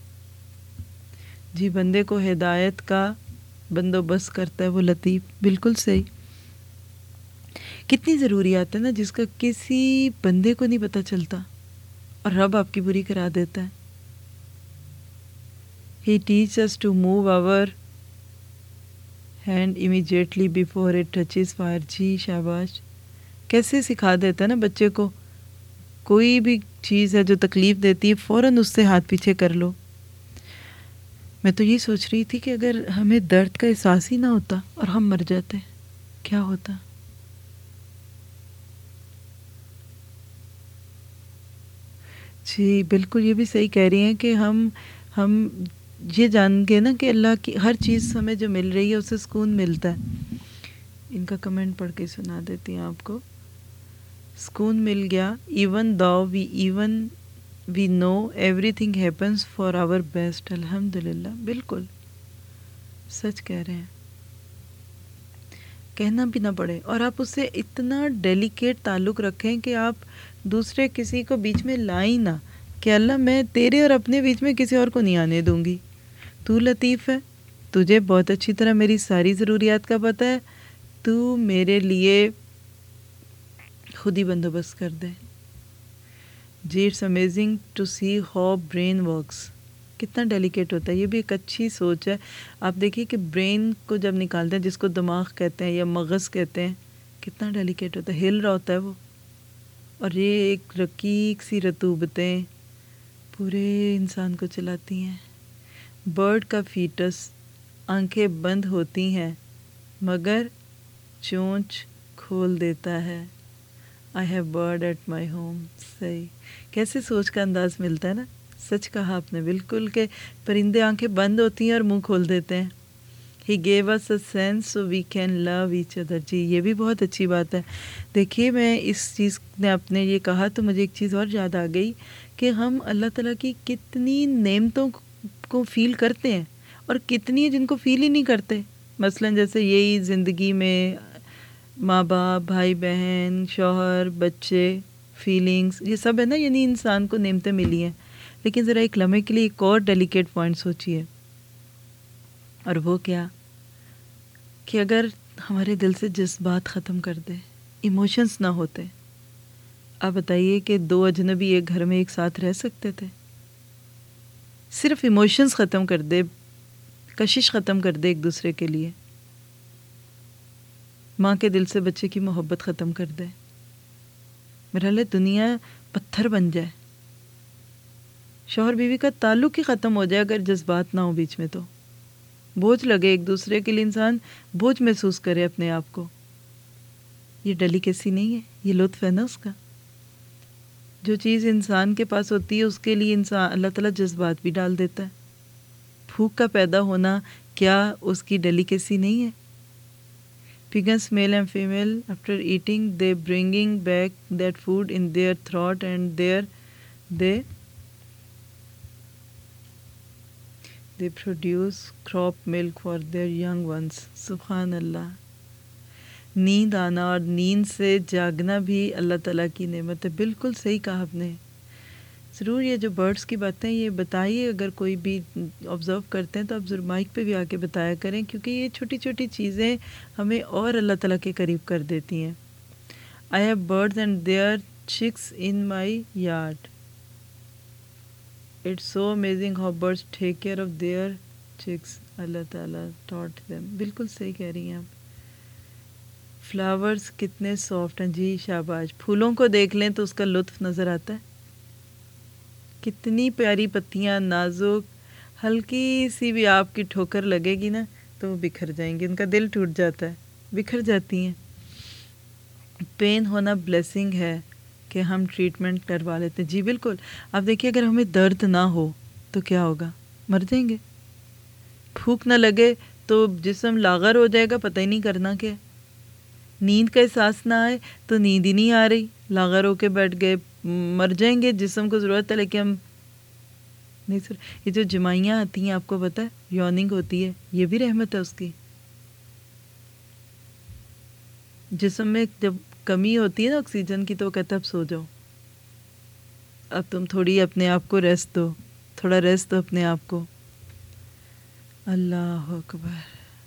جی بندے کو ہدایت کا بندوبست کرتا ہے وہ لطیف، بالکل صحیح. کتنی ضروریات ہے نا جس کا کسی بندے کو نہیں پتہ چلتا اور رب آپ کی پوری کرا دیتا ہے. He teaches us to move our hand immediately before it touches fire. جی شاباش. کیسے سکھا دیتا ہے نا بچے کو، کوئی بھی چیز ہے جو تکلیف دیتی ہے فوراً اس سے ہاتھ پیچھے کر لو. میں تو یہ سوچ رہی تھی کہ اگر ہمیں درد کا احساس ہی نہ ہوتا اور ہم مر جاتے کیا ہوتا. جی بالکل یہ بھی صحیح کہہ رہی ہیں کہ ہم ہم یہ جان گے نا کہ اللہ کی ہر چیز ہمیں جو مل رہی ہے اسے سکون ملتا ہے. ان کا کمنٹ پڑھ کے سنا دیتی ہیں آپ کو. سکون مل گیا. Even though we even we know everything happens for our best. الحمد للہ. بالکل سچ کہہ رہے ہیں، کہنا بھی نہ پڑے اور آپ اس سے اتنا ڈیلیکیٹ تعلق رکھیں کہ آپ دوسرے کسی کو بیچ میں لائیں نہ، کہ اللہ میں تیرے اور اپنے بیچ میں کسی اور کو نہیں آنے دوں گی. تو لطیف ہے، تجھے بہت اچھی طرح میری ساری ضروریات کا پتہ ہے، تو میرے لیے خود ہی بندوبست کر دے. جی it's amazing to see how brain works. کتنا ڈیلیکیٹ ہوتا ہے، یہ بھی ایک اچھی سوچ ہے. آپ دیکھیے کہ برین کو جب نکالتے ہیں، جس کو دماغ کہتے ہیں یا مغز کہتے ہیں، کتنا ڈیلیکیٹ ہوتا ہے، ہل رہا ہوتا ہے وہ. اور یہ ایک رقیق سی رطوبتیں پورے انسان کو چلاتی ہیں. برڈ کا فیٹس آنکھیں بند ہوتی ہیں مگر چونچ کھول دیتا ہے. I have bird at my home. صحیح. کیسے سوچ کا انداز ملتا ہے نا. سچ کہا آپ نے بالکل کہ پرندے آنکھیں بند ہوتی ہیں اور منہ کھول دیتے ہیں. He gave us a sense so we can love each other. جی یہ بھی بہت اچھی بات ہے. دیکھیے میں اس چیز نے آپ نے یہ کہا تو مجھے ایک چیز اور یاد آ گئی کہ ہم اللہ تعالیٰ کی کتنی نعمتوں کو فیل کرتے ہیں اور کتنی ہیں جن کو فیل ہی نہیں کرتے. مثلا جیسے یہی زندگی میں ماں باپ، بھائی بہن، شوہر، بچے، فیلنگز، یہ سب ہے نا، یعنی انسان کو نعمتیں ملی ہیں. لیکن ذرا ایک لمحے کے لیے ایک اور ڈیلیکیٹ پوائنٹ سوچیے، اور وہ کیا کہ اگر ہمارے دل سے جذبات ختم کر دے، ایموشنز نہ ہوتے، آپ بتائیے کہ دو اجنبی ایک گھر میں ایک ساتھ رہ سکتے تھے؟ صرف ایموشنز ختم کر دے، کشش ختم کر دے ایک دوسرے کے لیے، ماں کے دل سے بچے کی محبت ختم کر دے، میرا لئے دنیا پتھر بن جائے. شوہر بیوی کا تعلق ہی ختم ہو جائے اگر جذبات نہ ہو بیچ میں، تو بوجھ لگے ایک دوسرے کے لیے، انسان بوجھ محسوس کرے اپنے آپ کو. یہ ڈیلیکیسی نہیں ہے، یہ لطف ہے نا اس کا. جو چیز انسان کے پاس ہوتی ہے اس کے لیے انسان اللہ تعالیٰ جذبات بھی ڈال دیتا ہے. بھوک کا پیدا ہونا کیا اس کی ڈیلیکیسی نہیں ہے؟ Pigeons, male and female, after eating, they bringing back that food in their throat and there they they produce crop milk for their young ones. سبحان اللہ. نیند آنا اور نیند سے جاگنا بھی اللہ تعالیٰ کی نعمت ہے. بالکل صحیح کہا آپ نے. ضرور یہ جو برڈس کی باتیں یہ بتائیے، اگر کوئی بھی آبزرو کرتے ہیں تو آپ ضرور مائک پہ بھی آ کے بتایا کریں، کیونکہ یہ چھوٹی چھوٹی چیزیں ہمیں اور اللہ تعالیٰ کے قریب کر دیتی ہیں. I have birds and their chicks in my yard. It's so amazing how birds take care of their chicks. اللہ تعالیٰ taught them. بالکل صحیح کہہ رہی ہیں آپ. فلاورز کتنے سافٹ ہیں. جی شاباش. پھولوں کو دیکھ لیں تو اس کا لطف نظر آتا ہے. کتنی پیاری پتیاں، نازک، ہلکی سی بھی آپ کی ٹھوکر لگے گی نا تو وہ بکھر جائیں گی، ان کا دل ٹوٹ جاتا ہے، بکھر جاتی ہیں. پین ہونا بلیسنگ ہے کہ ہم ٹریٹمنٹ کروا لیتے ہیں. جی بالکل. آپ دیکھیے اگر ہمیں درد نہ ہو تو کیا ہوگا؟ مر جائیں گے. بھوک نہ لگے تو جسم لاغر ہو جائے گا، پتہ ہی نہیں کرنا کیا. نیند کا احساس نہ آئے تو نیند ہی نہیں آ رہی، لاغر ہو کے بیٹھ گئے، مر جائیں گے. جسم کو ضرورت ہے لیکن ہم نہیں سر. یہ جو جمائیاں آتی ہیں آپ کو پتہ ہے، یوننگ ہوتی ہے، یہ بھی رحمت ہے اس کی. جسم میں جب کمی ہوتی ہے نا آکسیجن کی تو وہ کہتا ہے اب سو جاؤ، اب تم تھوڑی اپنے آپ کو ریسٹ دو، تھوڑا ریسٹ دو اپنے آپ کو. اللہ اکبر.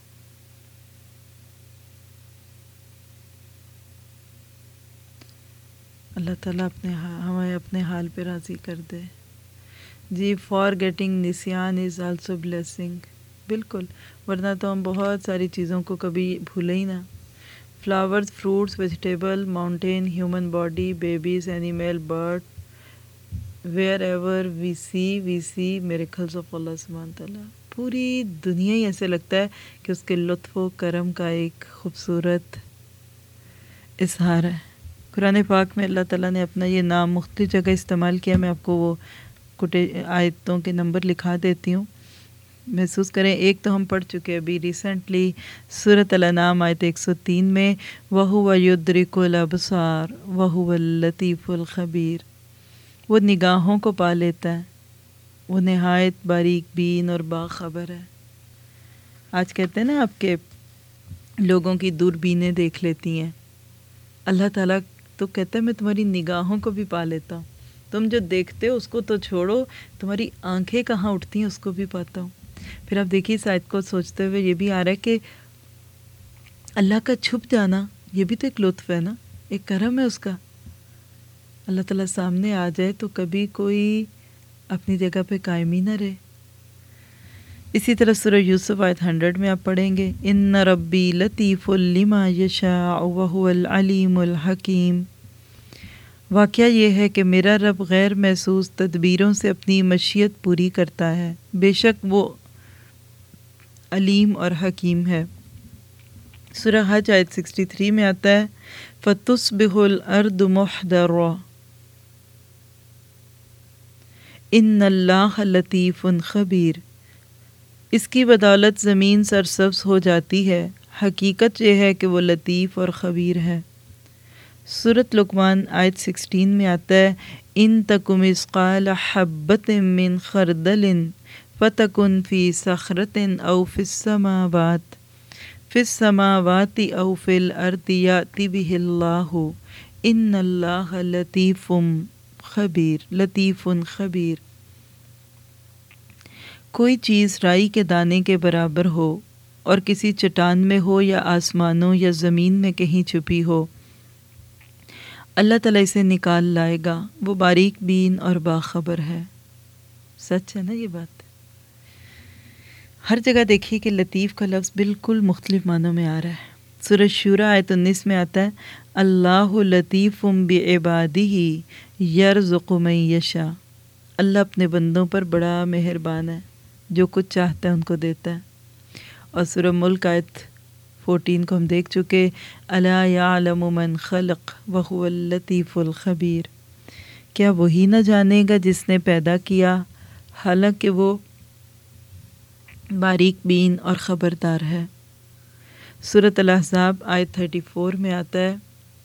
اللہ تعالیٰ اپنے ہمیں اپنے حال پہ راضی کر دے. جی فار گیٹنگ نسیان از آلسو بلیسنگ. بالکل، ورنہ تو ہم بہت ساری چیزوں کو کبھی بھولے ہی نہ. Flowers, fruits, vegetable, mountain, human body, babies, animal, bird, wherever we see we see miracles of اللہ سبحانہ تعالیٰ. پوری دنیا ہی ایسے لگتا ہے کہ اس کے لطف و کرم کا ایک خوبصورت اظہار ہے. قرآن پاک میں اللہ تعالیٰ نے اپنا یہ نام مختلف جگہ استعمال کیا. میں آپ کو وہ کٹے آیتوں کے نمبر لکھا دیتی ہوں، محسوس کریں. ایک تو ہم پڑھ چکے ابھی ریسنٹلی سورۃ الانعام آیت ایک سو تین میں، وَهُوَ يُدْرِكُ الْأَبْصَارَ وَهُوَ اللَّطِيفُ الْخَبِيرُ. وہ نگاہوں کو پا لیتا ہے، وہ نہایت باریک بین اور باخبر ہے. آج کہتے ہیں نا آپ کے لوگوں کی دوربینیں دیکھ لیتی ہیں، اللہ تعالیٰ تو کہتا ہے میں تمہاری نگاہوں کو بھی پا لیتا ہوں. تم جو دیکھتے ہو اس کو تو چھوڑو، تمہاری آنکھیں کہاں اٹھتی ہیں اس کو بھی پاتا ہوں. پھر آپ دیکھیے اس آیت کو سوچتے ہوئے یہ بھی آ رہا ہے کہ اللہ کا چھپ جانا یہ بھی تو ایک لطف ہے نا، ایک کرم ہے اس کا. اللہ تعالیٰ سامنے آ جائے تو کبھی کوئی اپنی جگہ پہ قائم ہی نہ رہے. اسی طرح سورہ یوسف آیت ہنڈریڈ میں آپ پڑھیں گے، ان ربی لطیف لما یشاء وہو العلیم الحکیم. واقعہ یہ ہے کہ میرا رب غیر محسوس تدبیروں سے اپنی مشیت پوری کرتا ہے، بے شک وہ علیم اور حکیم ہے. سورہ حج آیت سکسٹی تھری میں آتا ہے، فَتُصْبِحُ الْأَرْضُ مُحْضَرًا ان اللہ لطیف خبیر. اس کی بدولت زمین سرسبز ہو جاتی ہے، حقیقت یہ ہے کہ وہ لطیف اور خبیر ہے. سورۃ لقمان آیت سکسٹین میں آتا ہے، ان تکم مثقال حبۃ من خردل فتکن فی صخرۃ او فی السماوات فی السماوات او فی الارض یأتی بہ اللہ ان اللہ لطیف خبیر. لطیف خبیر. کوئی چیز رائی کے دانے کے برابر ہو اور کسی چٹان میں ہو یا آسمانوں یا زمین میں کہیں چھپی ہو، اللہ تعالیٰ اسے نکال لائے گا. وہ باریک بین اور باخبر ہے. سچ ہے نا یہ بات. ہر جگہ دیکھیے کہ لطیف کا لفظ بالکل مختلف معنوں میں آ رہا ہے. سورہ شورا آیت انیس میں آتا ہے، اللہ لطیف بعبادہ یرزق من یشاء. اللہ اپنے بندوں پر بڑا مہربان ہے، جو کچھ چاہتا ہے ان کو دیتا ہے. اور سورہ ملک آیت فورٹین کو ہم دیکھ چکے، الا یعلم من خلق وہو اللطیف الخبیر. کیا وہی نہ جانے گا جس نے پیدا کیا، حالانکہ وہ باریک بین اور خبردار ہے. سورۃ الاحزاب آیت تھرٹی فور میں آتا ہے،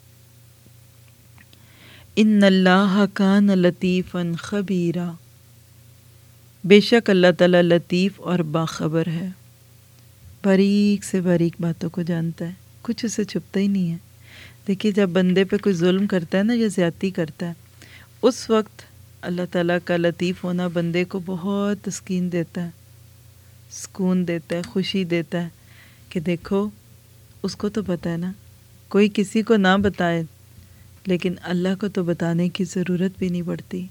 ان اللہ کان لطیفا خبیرا. بے شک اللہ تعالیٰ لطیف اور باخبر ہے، باریک سے باریک باتوں کو جانتا ہے، کچھ اسے چھپتا ہی نہیں ہے. دیکھیے جب بندے پہ کوئی ظلم کرتا ہے نا یا زیادتی کرتا ہے، اس وقت اللہ تعالیٰ کا لطیف ہونا بندے کو بہت تسکین دیتا ہے، سکون دیتا ہے، خوشی دیتا ہے کہ دیکھو اس کو تو پتہ ہے نا، کوئی کسی کو نہ بتائے لیکن اللہ کو تو بتانے کی ضرورت بھی نہیں پڑتی.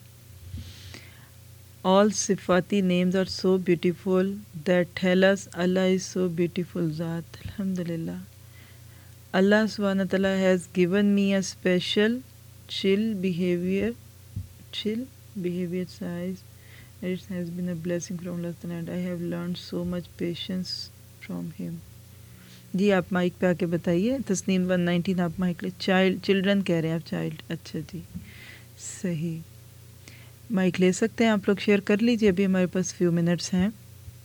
All صفاتی names are so beautiful that tell us Allah is so beautiful ذات. الحمدللہ. Allah subhanahu wa ta'ala has given me a special chill behavior, chill behavior size. It has been a blessing from Allah and I have learned so much patience from him. جی آپ mic پہ آ کے بتائیے. Tasneem one nineteen آپ mic لے. Child children کہہ رہے ہیں آپ، چائلڈ. اچھا جی صحیح. مائک لے سکتے ہیں آپ لوگ، شیئر کر لیجیے، ابھی ہمارے پاس فیو منٹس ہیں.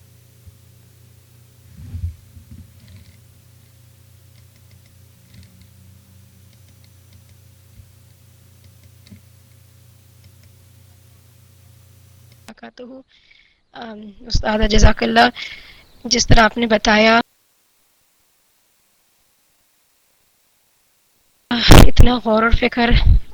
استاد جزاک اللہ، جس طرح آپ نے بتایا اتنا غور و فکر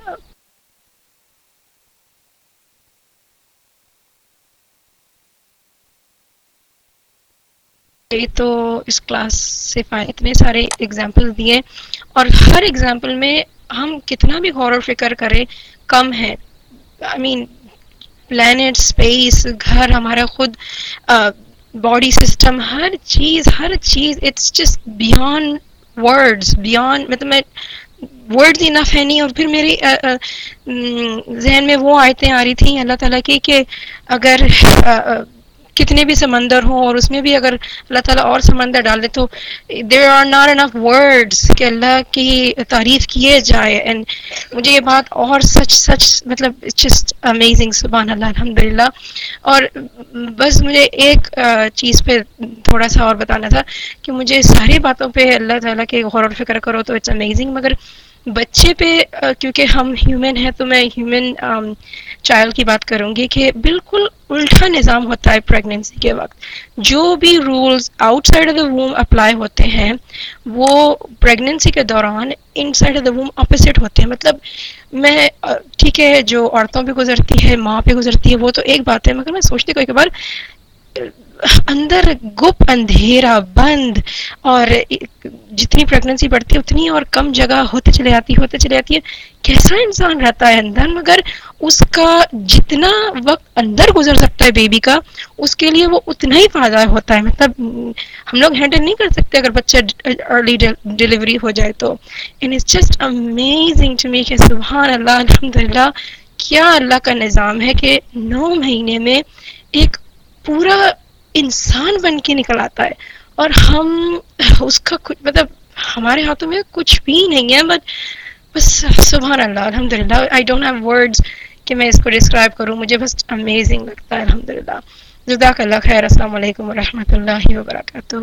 تو اس کلاس سے اتنے سارے اگزامپل دیے، اور ہر اگزامپل میں ہم کتنا بھی غور و فکر کریں کم ہے. آئی مین پلانٹ، اسپیس، گھر، ہمارا خود باڈی سسٹم، ہر چیز ہر چیز it's just beyond words, beyond مطلب میں ورڈز انف ہے نہیں. اور پھر میری ذہن میں وہ آیتیں آ رہی تھیں اللہ تعالیٰ کی کہ اگر کتنے بھی سمندر ہوں اور اس میں بھی اگر اللہ تعالیٰ اور سمندر ڈال دے تو there are not enough words کہ اللہ کی تعریف کیے جائے. اینڈ مجھے یہ بات اور سچ سچ مطلب جسٹ امیزنگ، سبحان اللہ، الحمدللہ. اور بس مجھے ایک چیز پہ تھوڑا سا اور بتانا تھا کہ مجھے ساری باتوں پہ اللہ تعالیٰ کے غور و فکر کرو تو اٹس امیزنگ، مگر بچے پہ کیونکہ ہم ہیومن ہیں تو میں ہیومن چائلڈ کی بات کروں گی کہ بالکل الٹا نظام ہوتا ہے پریگننسی کے وقت. جو بھی rules outside of the womb apply ہوتے ہیں وہ پریگننسی کے دوران inside of the womb opposite ہوتے ہیں. مطلب میں ٹھیک ہے جو عورتوں پہ گزرتی ہے، ماں پہ گزرتی ہے، وہ تو ایک بات ہے، مگر میں سوچتی کوئی بار اندر گپ اندھیرا بند، اور جتنی پریگننسی بڑھتی ہے اتنی اور کم جگہ ہوتے چلے آتی ہوتے چلے آتی ہے. کیسا انسان رہتا ہے اندر، مگر اس کا جتنا وقت اندر گزر سکتا ہے بیبی کا اس کے لیے وہ اتنا ہی فائدہ ہوتا ہے. مطلب ہم لوگ ہینڈل نہیں کر سکتے اگر بچہ ارلی ڈیلیوری ہو جائے تو. And it's just amazing to me کہ سبحان اللہ، الحمدللہ، کیا اللہ کا نظام ہے کہ نو مہینے میں ایک پورا انسان بن کے نکل آتا ہے. اور ہم اس کا کچھ مطلب ہمارے ہاتھوں میں کچھ بھی نہیں ہے، بٹ بس سبحان اللہ، الحمدللہ. آئی ڈونٹ ہیو ورڈز کہ میں اس کو ڈسکرائب کروں، مجھے بس امیزنگ لگتا ہے، الحمدللہ. جزاک اللہ خیر. السلام علیکم ورحمۃ اللہ وبرکاتہ.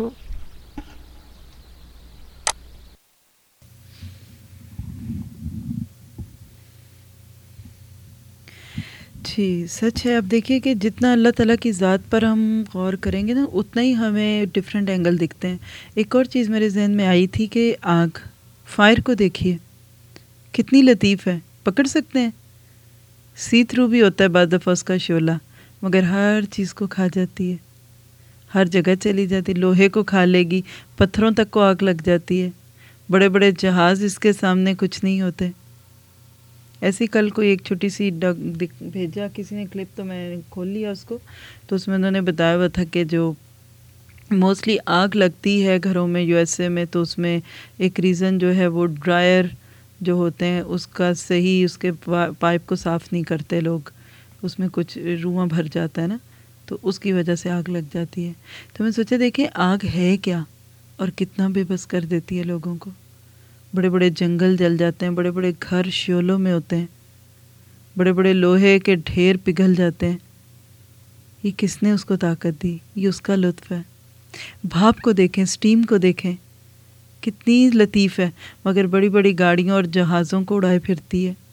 جی سچ ہے. اب دیکھیے کہ جتنا اللہ تعالیٰ کی ذات پر ہم غور کریں گے نا اتنا ہی ہمیں ڈفرینٹ اینگل دکھتے ہیں. ایک اور چیز میرے ذہن میں آئی تھی کہ آگ، فائر کو دیکھیے کتنی لطیف ہے، پکڑ سکتے ہیں، سی تھرو بھی ہوتا ہے بعض دفعہ اس کا شعلہ، مگر ہر چیز کو کھا جاتی ہے، ہر جگہ چلی جاتی، لوہے کو کھا لے گی، پتھروں تک کو آگ لگ جاتی ہے، بڑے بڑے جہاز اس کے سامنے کچھ نہیں ہوتے. ایسی کل کوئی ایک چھوٹی سی ڈگ بھیجا کسی نے کلپ، تو میں کھول لیا اس کو، تو اس میں انہوں نے بتایا ہوا تھا کہ جو موسٹلی آگ لگتی ہے گھروں میں یو ایس اے میں، تو اس میں ایک ریزن جو ہے وہ ڈرائر جو ہوتے ہیں اس کا صحیح اس کے پائپ کو صاف نہیں کرتے لوگ، اس میں کچھ رواں بھر جاتا ہے نا، تو اس کی وجہ سے آگ لگ جاتی ہے. تو میں سوچا دیکھیں آگ ہے کیا اور کتنا بے بس کر دیتی ہے لوگوں کو. بڑے بڑے جنگل جل جاتے ہیں، بڑے بڑے گھر شعلوں میں ہوتے ہیں، بڑے بڑے لوہے کے ڈھیر پگھل جاتے ہیں. یہ کس نے اس کو طاقت دی؟ یہ اس کا لطف ہے. بھاپ کو دیکھیں، سٹیم کو دیکھیں، کتنی لطیف ہے، مگر بڑی بڑی گاڑیوں اور جہازوں کو اڑائے پھرتی ہے.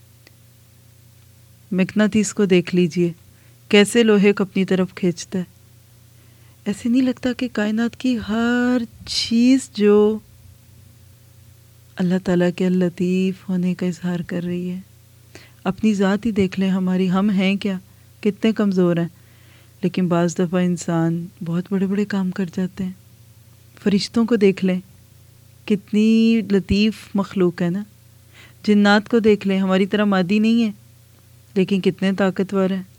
مقناطیس کو دیکھ لیجئے کیسے لوہے کو اپنی طرف کھینچتا ہے. ایسے نہیں لگتا کہ کائنات کی ہر چیز جو اللہ تعالیٰ کے لطیف ہونے کا اظہار کر رہی ہے. اپنی ذات ہی دیکھ لیں ہماری، ہم ہیں کیا، کتنے کمزور ہیں، لیکن بعض دفعہ انسان بہت بڑے بڑے کام کر جاتے ہیں. فرشتوں کو دیکھ لیں، کتنی لطیف مخلوق ہے نا. جنات کو دیکھ لیں، ہماری طرح مادی نہیں ہے لیکن کتنے طاقتور ہیں.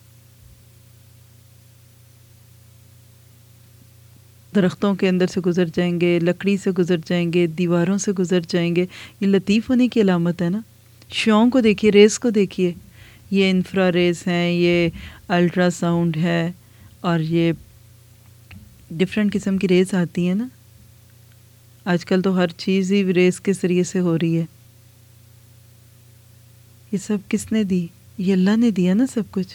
درختوں کے اندر سے گزر جائیں گے، لکڑی سے گزر جائیں گے، دیواروں سے گزر جائیں گے. یہ لطیف ہونے کی علامت ہے نا. شعاؤں کو دیکھیے، ریز کو دیکھیے، یہ انفرا ریز ہیں، یہ الٹرا ساؤنڈ ہے، اور یہ ڈفرینٹ قسم کی ریز آتی ہیں نا. آج کل تو ہر چیز ہی ریز کے ذریعے سے ہو رہی ہے. یہ سب کس نے دی؟ یہ اللہ نے دیا نا سب کچھ.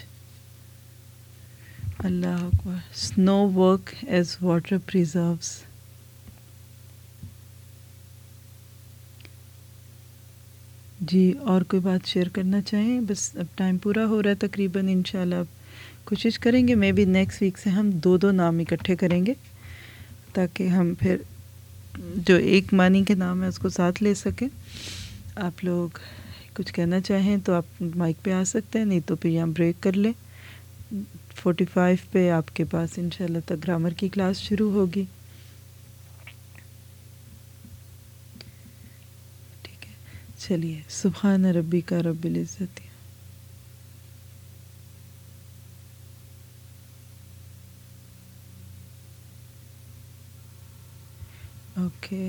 اللہ اکبر. Snow work as water preserves. جی اور کوئی بات شیئر کرنا چاہیں؟ بس اب ٹائم پورا ہو رہا ہے تقریباً. انشاءاللہ اب کوشش کریں گے، مے بی نیکسٹ ویک سے ہم دو دو نام اکٹھے کریں گے تاکہ ہم پھر جو ایک معنی کے نام ہے اس کو ساتھ لے سکیں. آپ لوگ کچھ کہنا چاہیں تو آپ مائک پہ آ سکتے ہیں، نہیں تو پھر یہاں بریک کر لیں. فورٹی فائیو پہ آپ کے پاس انشاءاللہ تک گرامر کی کلاس شروع ہوگی. ٹھیک ہے، چلیے. سبحان ربک رب العزت. اوکے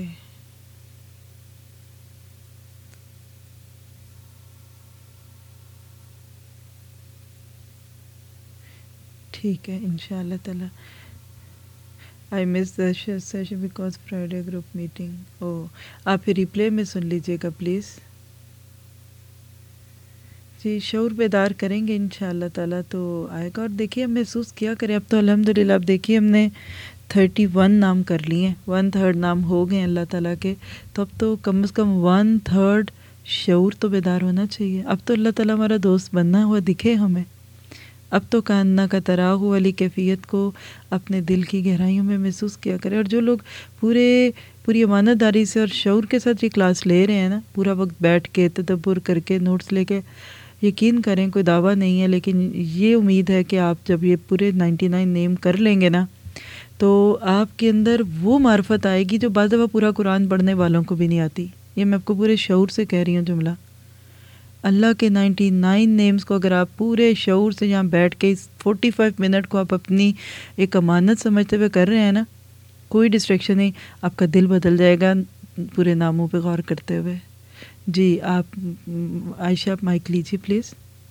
ٹھیک ہے انشاء اللہ تعالیٰ. I miss the session because Friday group meeting. او آپ پھر ریپلے میں سن لیجیے گا پلیز. جی شعور بیدار کریں گے انشاء اللہ تعالیٰ تو آئے گا. اور دیکھیے ہم محسوس کیا کریں. اب تو الحمدللہ اب دیکھیے ہم نے تھرٹی ون نام کر لیے ہیں، ون تھرڈ نام ہو گئے ہیں اللہ تعالیٰ کے. تو اب تو کم از کم ون تھرڈ شعور تو بیدار ہونا چاہیے. اب تو اللہ تعالیٰ ہمارا دوست بننا ہوا دکھے ہمیں. اب تو کاننا کا تراغ والی کیفیت کو اپنے دل کی گہرائیوں میں محسوس کیا کرے. اور جو لوگ پورے پوری امانت داری سے اور شعور کے ساتھ یہ کلاس لے رہے ہیں نا، پورا وقت بیٹھ کے تدبر کر کے نوٹس لے کے، یقین کریں کوئی دعویٰ نہیں ہے لیکن یہ امید ہے کہ آپ جب یہ پورے نائنٹی نائن نیم کر لیں گے نا تو آپ کے اندر وہ معرفت آئے گی جو بعض دفعہ پورا قرآن پڑھنے والوں کو بھی نہیں آتی. یہ میں آپ کو پورے شعور سے کہہ رہی ہوں جملہ. اللہ کے نائنٹی نائن نیمز کو اگر آپ پورے شعور سے یہاں بیٹھ کے اس فورٹی فائیو منٹ کو آپ اپنی ایک امانت سمجھتے ہوئے کر رہے ہیں نا، کوئی ڈسٹریکشن نہیں، آپ کا دل بدل جائے گا پورے ناموں پہ غور کرتے ہوئے. جی آپ عائشہ آپ مائک لیجیے پلیز.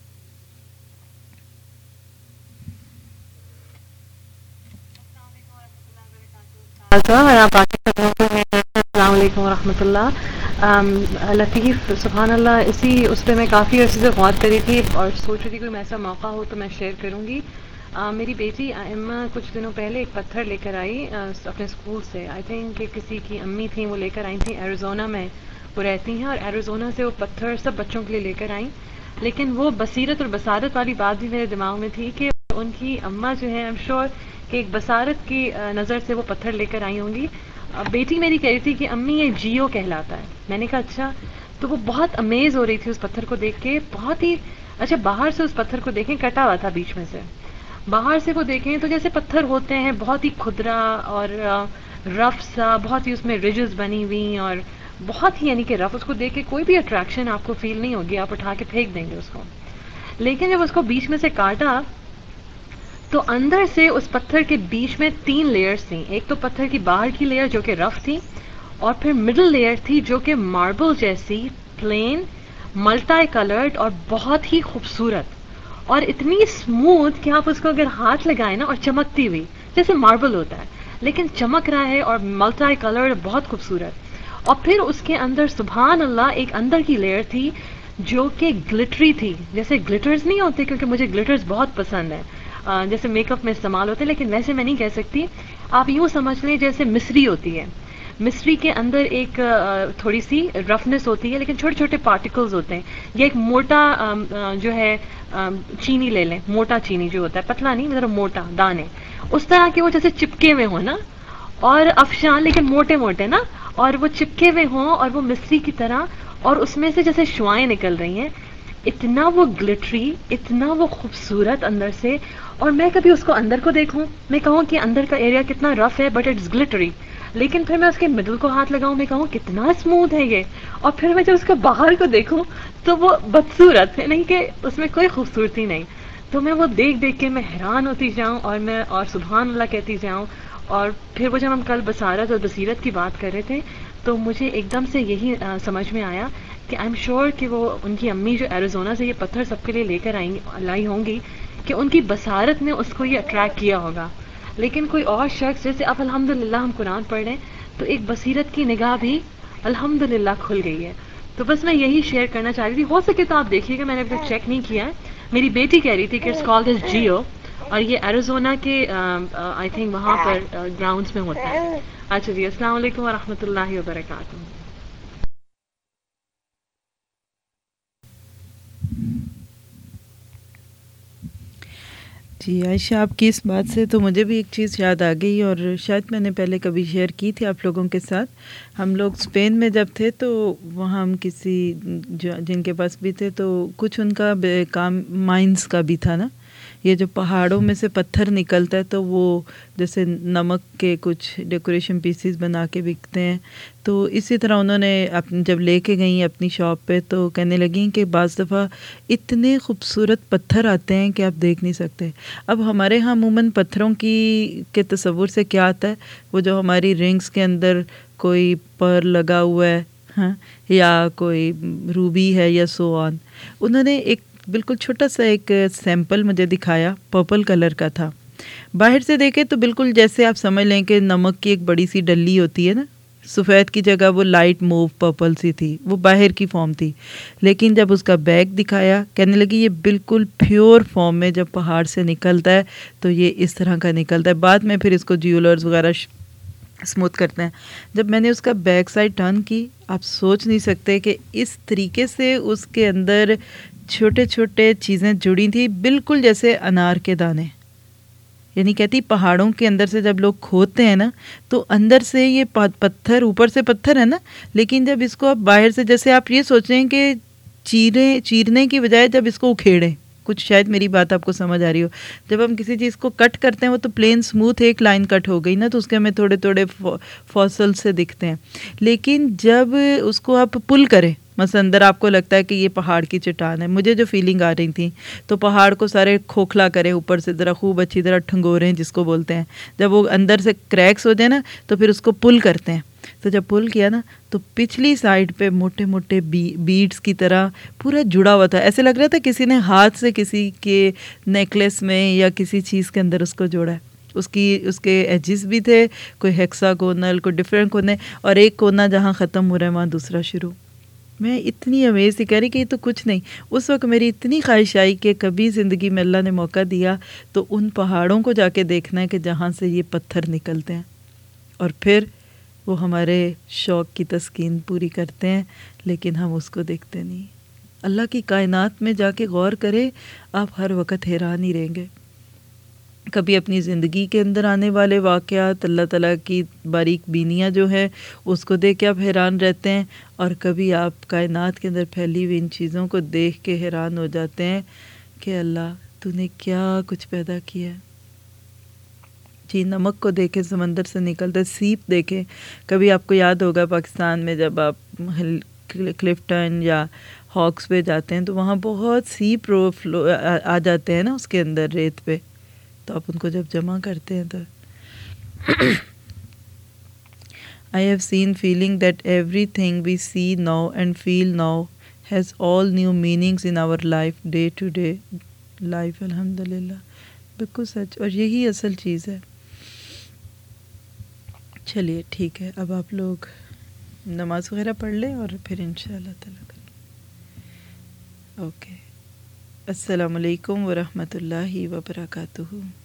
السلام علیکم ورحمۃ اللہ. لطیف سبحان اللہ، اسی اس پہ میں کافی عرصے سے غور کری تھی اور سوچ رہی تھی کوئی ایسا موقع ہو تو میں شیئر کروں گی. میری بیٹی اماں کچھ دنوں پہلے ایک پتھر لے کر آئی اپنے اسکول سے. آئی تھنک کہ کسی کی امی تھیں وہ لے کر آئی تھیں. ایریزونا میں وہ رہتی ہیں اور ایریزونا سے وہ پتھر سب بچوں کے لیے لے کر آئیں. لیکن وہ بصیرت اور بصارت والی بات بھی میرے دماغ میں تھی کہ ان کی اماں جو ہے ایم شور کہ ایک بصارت کی نظر سے وہ پتھر لے کر آئی ہوں گی. بیٹی میری کہہ رہی تھی کہ امی یہ جیو کہلاتا ہے. میں نے کہا اچھا. تو وہ بہت امیز ہو رہی تھی اس پتھر کو دیکھ کے. بہت ہی اچھا، باہر سے اس پتھر کو دیکھیں کٹا ہوا تھا بیچ میں سے. باہر سے وہ دیکھیں تو جیسے پتھر ہوتے ہیں بہت ہی کھدرا اور رف سا، بہت ہی اس میں رجز بنی ہوئی اور بہت ہی یعنی کہ رف. اس کو دیکھ کے کوئی بھی اٹریکشن آپ کو فیل نہیں ہوگی، آپ اٹھا کے پھینک دیں گے اس کو. لیکن جب اس کو بیچ میں سے کاٹا تو اندر سے اس پتھر کے بیچ میں تین لیئرز تھیں. ایک تو پتھر کی باہر کی لیئر جو کہ رف تھی، اور پھر مڈل لیئر تھی جو کہ ماربل جیسی پلین ملٹائی کلرڈ اور بہت ہی خوبصورت اور اتنی اسموتھ کہ آپ اس کو اگر ہاتھ لگائیں نا، اور چمکتی ہوئی جیسے ماربل ہوتا ہے لیکن چمک رہا ہے اور ملٹائی کلرڈ بہت خوبصورت. اور پھر اس کے اندر سبحان اللہ ایک اندر کی لیئر تھی جو کہ گلٹری تھی. جیسے گلٹرز نہیں ہوتے، کیونکہ مجھے گلٹرز بہت پسند ہیں، جیسے میک اپ میں استعمال ہوتے ہیں، لیکن ویسے میں نہیں کہہ سکتی. آپ یوں سمجھ لیں جیسے مصری ہوتی ہے. مصری کے اندر ایک تھوڑی سی رفنس ہوتی ہے لیکن چھوٹے چھوٹے پارٹیکلز ہوتے ہیں. یا ایک موٹا جو ہے چینی لے لیں، موٹا چینی جو ہوتا ہے، پتلا نہیں مطلب موٹا دانے، اس طرح کے وہ جیسے چپکے ہوئے ہوں نا، اور افشان لیکن موٹے موٹے نا، اور وہ چپکے ہوئے ہوں اور وہ مصری کی طرح، اور اس میں سے جیسے شعائیں نکل رہی ہیں. اتنا وہ گلٹری، اتنا وہ خوبصورت اندر سے. اور میں کبھی اس کو اندر کو دیکھوں، میں کہوں کہ اندر کا ایریا کتنا رف ہے بٹ اٹس گلٹری، لیکن پھر میں اس کے مڈل کو ہاتھ لگاؤں، میں کہوں کتنا اسموتھ ہے یہ، اور پھر میں جب اس کو باہر کو دیکھوں تو وہ بدصورت ہے، نہیں کہ اس میں کوئی خوبصورتی نہیں. تو میں وہ دیکھ دیکھ کے میں حیران ہوتی جاؤں اور میں اور سبحان اللہ کہتی جاؤں. اور پھر وہ جب ہم کل بصارت اور بصیرت کی بات کر رہے تھے تو مجھے ایک دم سے یہی سمجھ میں آیا کہ آئی ایم شیور کہ وہ ان کی امی جو ایریزونا سے یہ پتھر سب کے لیے لے کر آئیں لائی ہوں گی کہ ان کی بصارت نے اس کو یہ اٹریکٹ کیا ہوگا. لیکن کوئی اور شخص، جیسے اب الحمدللہ ہم قرآن پڑھ رہے ہیں تو ایک بصیرت کی نگاہ بھی الحمدللہ کھل گئی ہے. تو بس میں یہی شیئر کرنا چاہ رہی تھی. ہو سکے تو آپ دیکھیے گا، میں نے ابھی تک چیک نہیں کیا ہے. میری بیٹی کہہ رہی تھی کہ اٹس کالڈ از جیو، اور یہ ایریزونا کے آئی تھنک وہاں پر گراؤنڈس میں ہوتا ہے. اچھا جی، السلام علیکم ورحمۃ اللہ وبرکاتہ. جی عائشہ، آپ کی اس بات سے تو مجھے بھی ایک چیز یاد آ گئی، اور شاید میں نے پہلے کبھی شیئر کی تھی آپ لوگوں کے ساتھ. ہم لوگ اسپین میں جب تھے تو وہاں ہم کسی جن کے پاس بھی تھے تو کچھ ان کا کام مائنس کا بھی تھا نا. یہ جو پہاڑوں میں سے پتھر نکلتا ہے تو وہ جیسے نمک کے کچھ ڈیکوریشن پیسز بنا کے بکتے ہیں. تو اسی طرح انہوں نے جب لے کے گئیں اپنی شاپ پہ تو کہنے لگیں کہ بعض دفعہ اتنے خوبصورت پتھر آتے ہیں کہ آپ دیکھ نہیں سکتے. اب ہمارے ہاں عموماً پتھروں کی کے تصور سے کیا آتا ہے، وہ جو ہماری رنگز کے اندر کوئی پر لگا ہوا ہے ہاں، یا کوئی روبی ہے یا سو آن. انہوں نے ایک بالکل چھوٹا سا ایک سیمپل مجھے دکھایا، پرپل کلر کا تھا. باہر سے دیکھے تو بالکل جیسے آپ سمجھ لیں کہ نمک کی ایک بڑی سی ڈلی ہوتی ہے نا، سفید کی جگہ وہ لائٹ موو پرپل سی تھی، وہ باہر کی فارم تھی. لیکن جب اس کا بیگ دکھایا کہنے لگی یہ بالکل پیور فارم میں جب پہاڑ سے نکلتا ہے تو یہ اس طرح کا نکلتا ہے. بعد میں پھر اس کو جیولرز وغیرہ اسموتھ کرتے ہیں. جب میں نے اس کا بیک سائڈ ٹرن کی، آپ سوچ نہیں سکتے کہ اس طریقے سے اس کے اندر چھوٹے چھوٹے چیزیں جڑی تھیں، بالکل جیسے انار کے دانے. یعنی کہتی پہاڑوں کے اندر سے جب لوگ کھودتے ہیں نا تو اندر سے یہ پتھر، اوپر سے پتھر ہے نا، لیکن جب اس کو آپ باہر سے، جیسے آپ یہ سوچ رہے ہیں کہ چیرے چیرنے کی بجائے جب اس کو اکھیڑیں، کچھ شاید میری بات آپ کو سمجھ آ رہی ہو. جب ہم کسی چیز کو کٹ کرتے ہیں وہ تو پلین سموتھ ایک لائن کٹ ہو گئی نا، تو اس کے ہمیں تھوڑے تھوڑے فوسل سے دکھتے ہیں. لیکن جب اس کو آپ پل کریں، مثلا اندر آپ کو لگتا ہے کہ یہ پہاڑ کی چٹان ہے. مجھے جو فیلنگ آ رہی تھی تو پہاڑ کو سارے کھوکھلا کریں، اوپر سے ذرا خوب اچھی طرح ٹھنگوریں جس کو بولتے ہیں. جب وہ اندر سے کریکس ہو جائے نا تو پھر اس کو پل کرتے ہیں. تو جب پل کیا نا تو پچھلی سائڈ پہ موٹے موٹے بیڈز کی طرح پورا جڑا ہوا تھا. ایسے لگ رہا تھا کسی نے ہاتھ سے کسی کے نیکلیس میں یا کسی چیز کے اندر اس کو جوڑا ہے. اس کی اس کے ایجز بھی تھے، کوئی ہیکسا کونل، کوئی ڈفرینٹ کونے، اور ایک کونا جہاں ختم ہو رہا ہے وہاں دوسرا شروع. میں اتنی امیز تھی، کہہ رہی کہ یہ تو کچھ نہیں. اس وقت میری اتنی خواہش آئی کہ کبھی زندگی میں اللہ نے موقع دیا تو ان پہاڑوں کو جا کے دیکھنا ہے کہ جہاں سے یہ پتھر نکلتے ہیں، اور پھر وہ ہمارے شوق کی تسکین پوری کرتے ہیں، لیکن ہم اس کو دیکھتے نہیں. اللہ کی کائنات میں جا کے غور کرے، آپ ہر وقت حیران ہی رہیں گے. کبھی اپنی زندگی کے اندر آنے والے واقعات، اللہ تعالیٰ کی باریک بینیاں جو ہے اس کو دیکھ کے آپ حیران رہتے ہیں، اور کبھی آپ کائنات کے اندر پھیلی ہوئی ان چیزوں کو دیکھ کے حیران ہو جاتے ہیں کہ اللہ تو نے کیا کچھ پیدا کیا ہے. جی، نمک کو دیکھیں سمندر سے نکلتے، سیپ دیکھیں. کبھی آپ کو یاد ہوگا پاکستان میں جب آپ کلفٹن یا ہاکس پہ جاتے ہیں تو وہاں بہت سیپ رو فلو آ جاتے ہیں نا اس کے اندر ریت پہ، تو آپ ان کو جب جمع کرتے ہیں تو I have seen feeling that everything we see now and feel now has all new meanings in our life, day to day life. الحمدللہ، بالکل سچ، اور یہی اصل چیز ہے. چلیے ٹھیک ہے، اب آپ لوگ نماز وغیرہ پڑھ لیں اور پھر انشاءاللہ تعالیٰ کریں. اوکے، السلام علیکم ورحمۃ اللہ وبرکاتہ.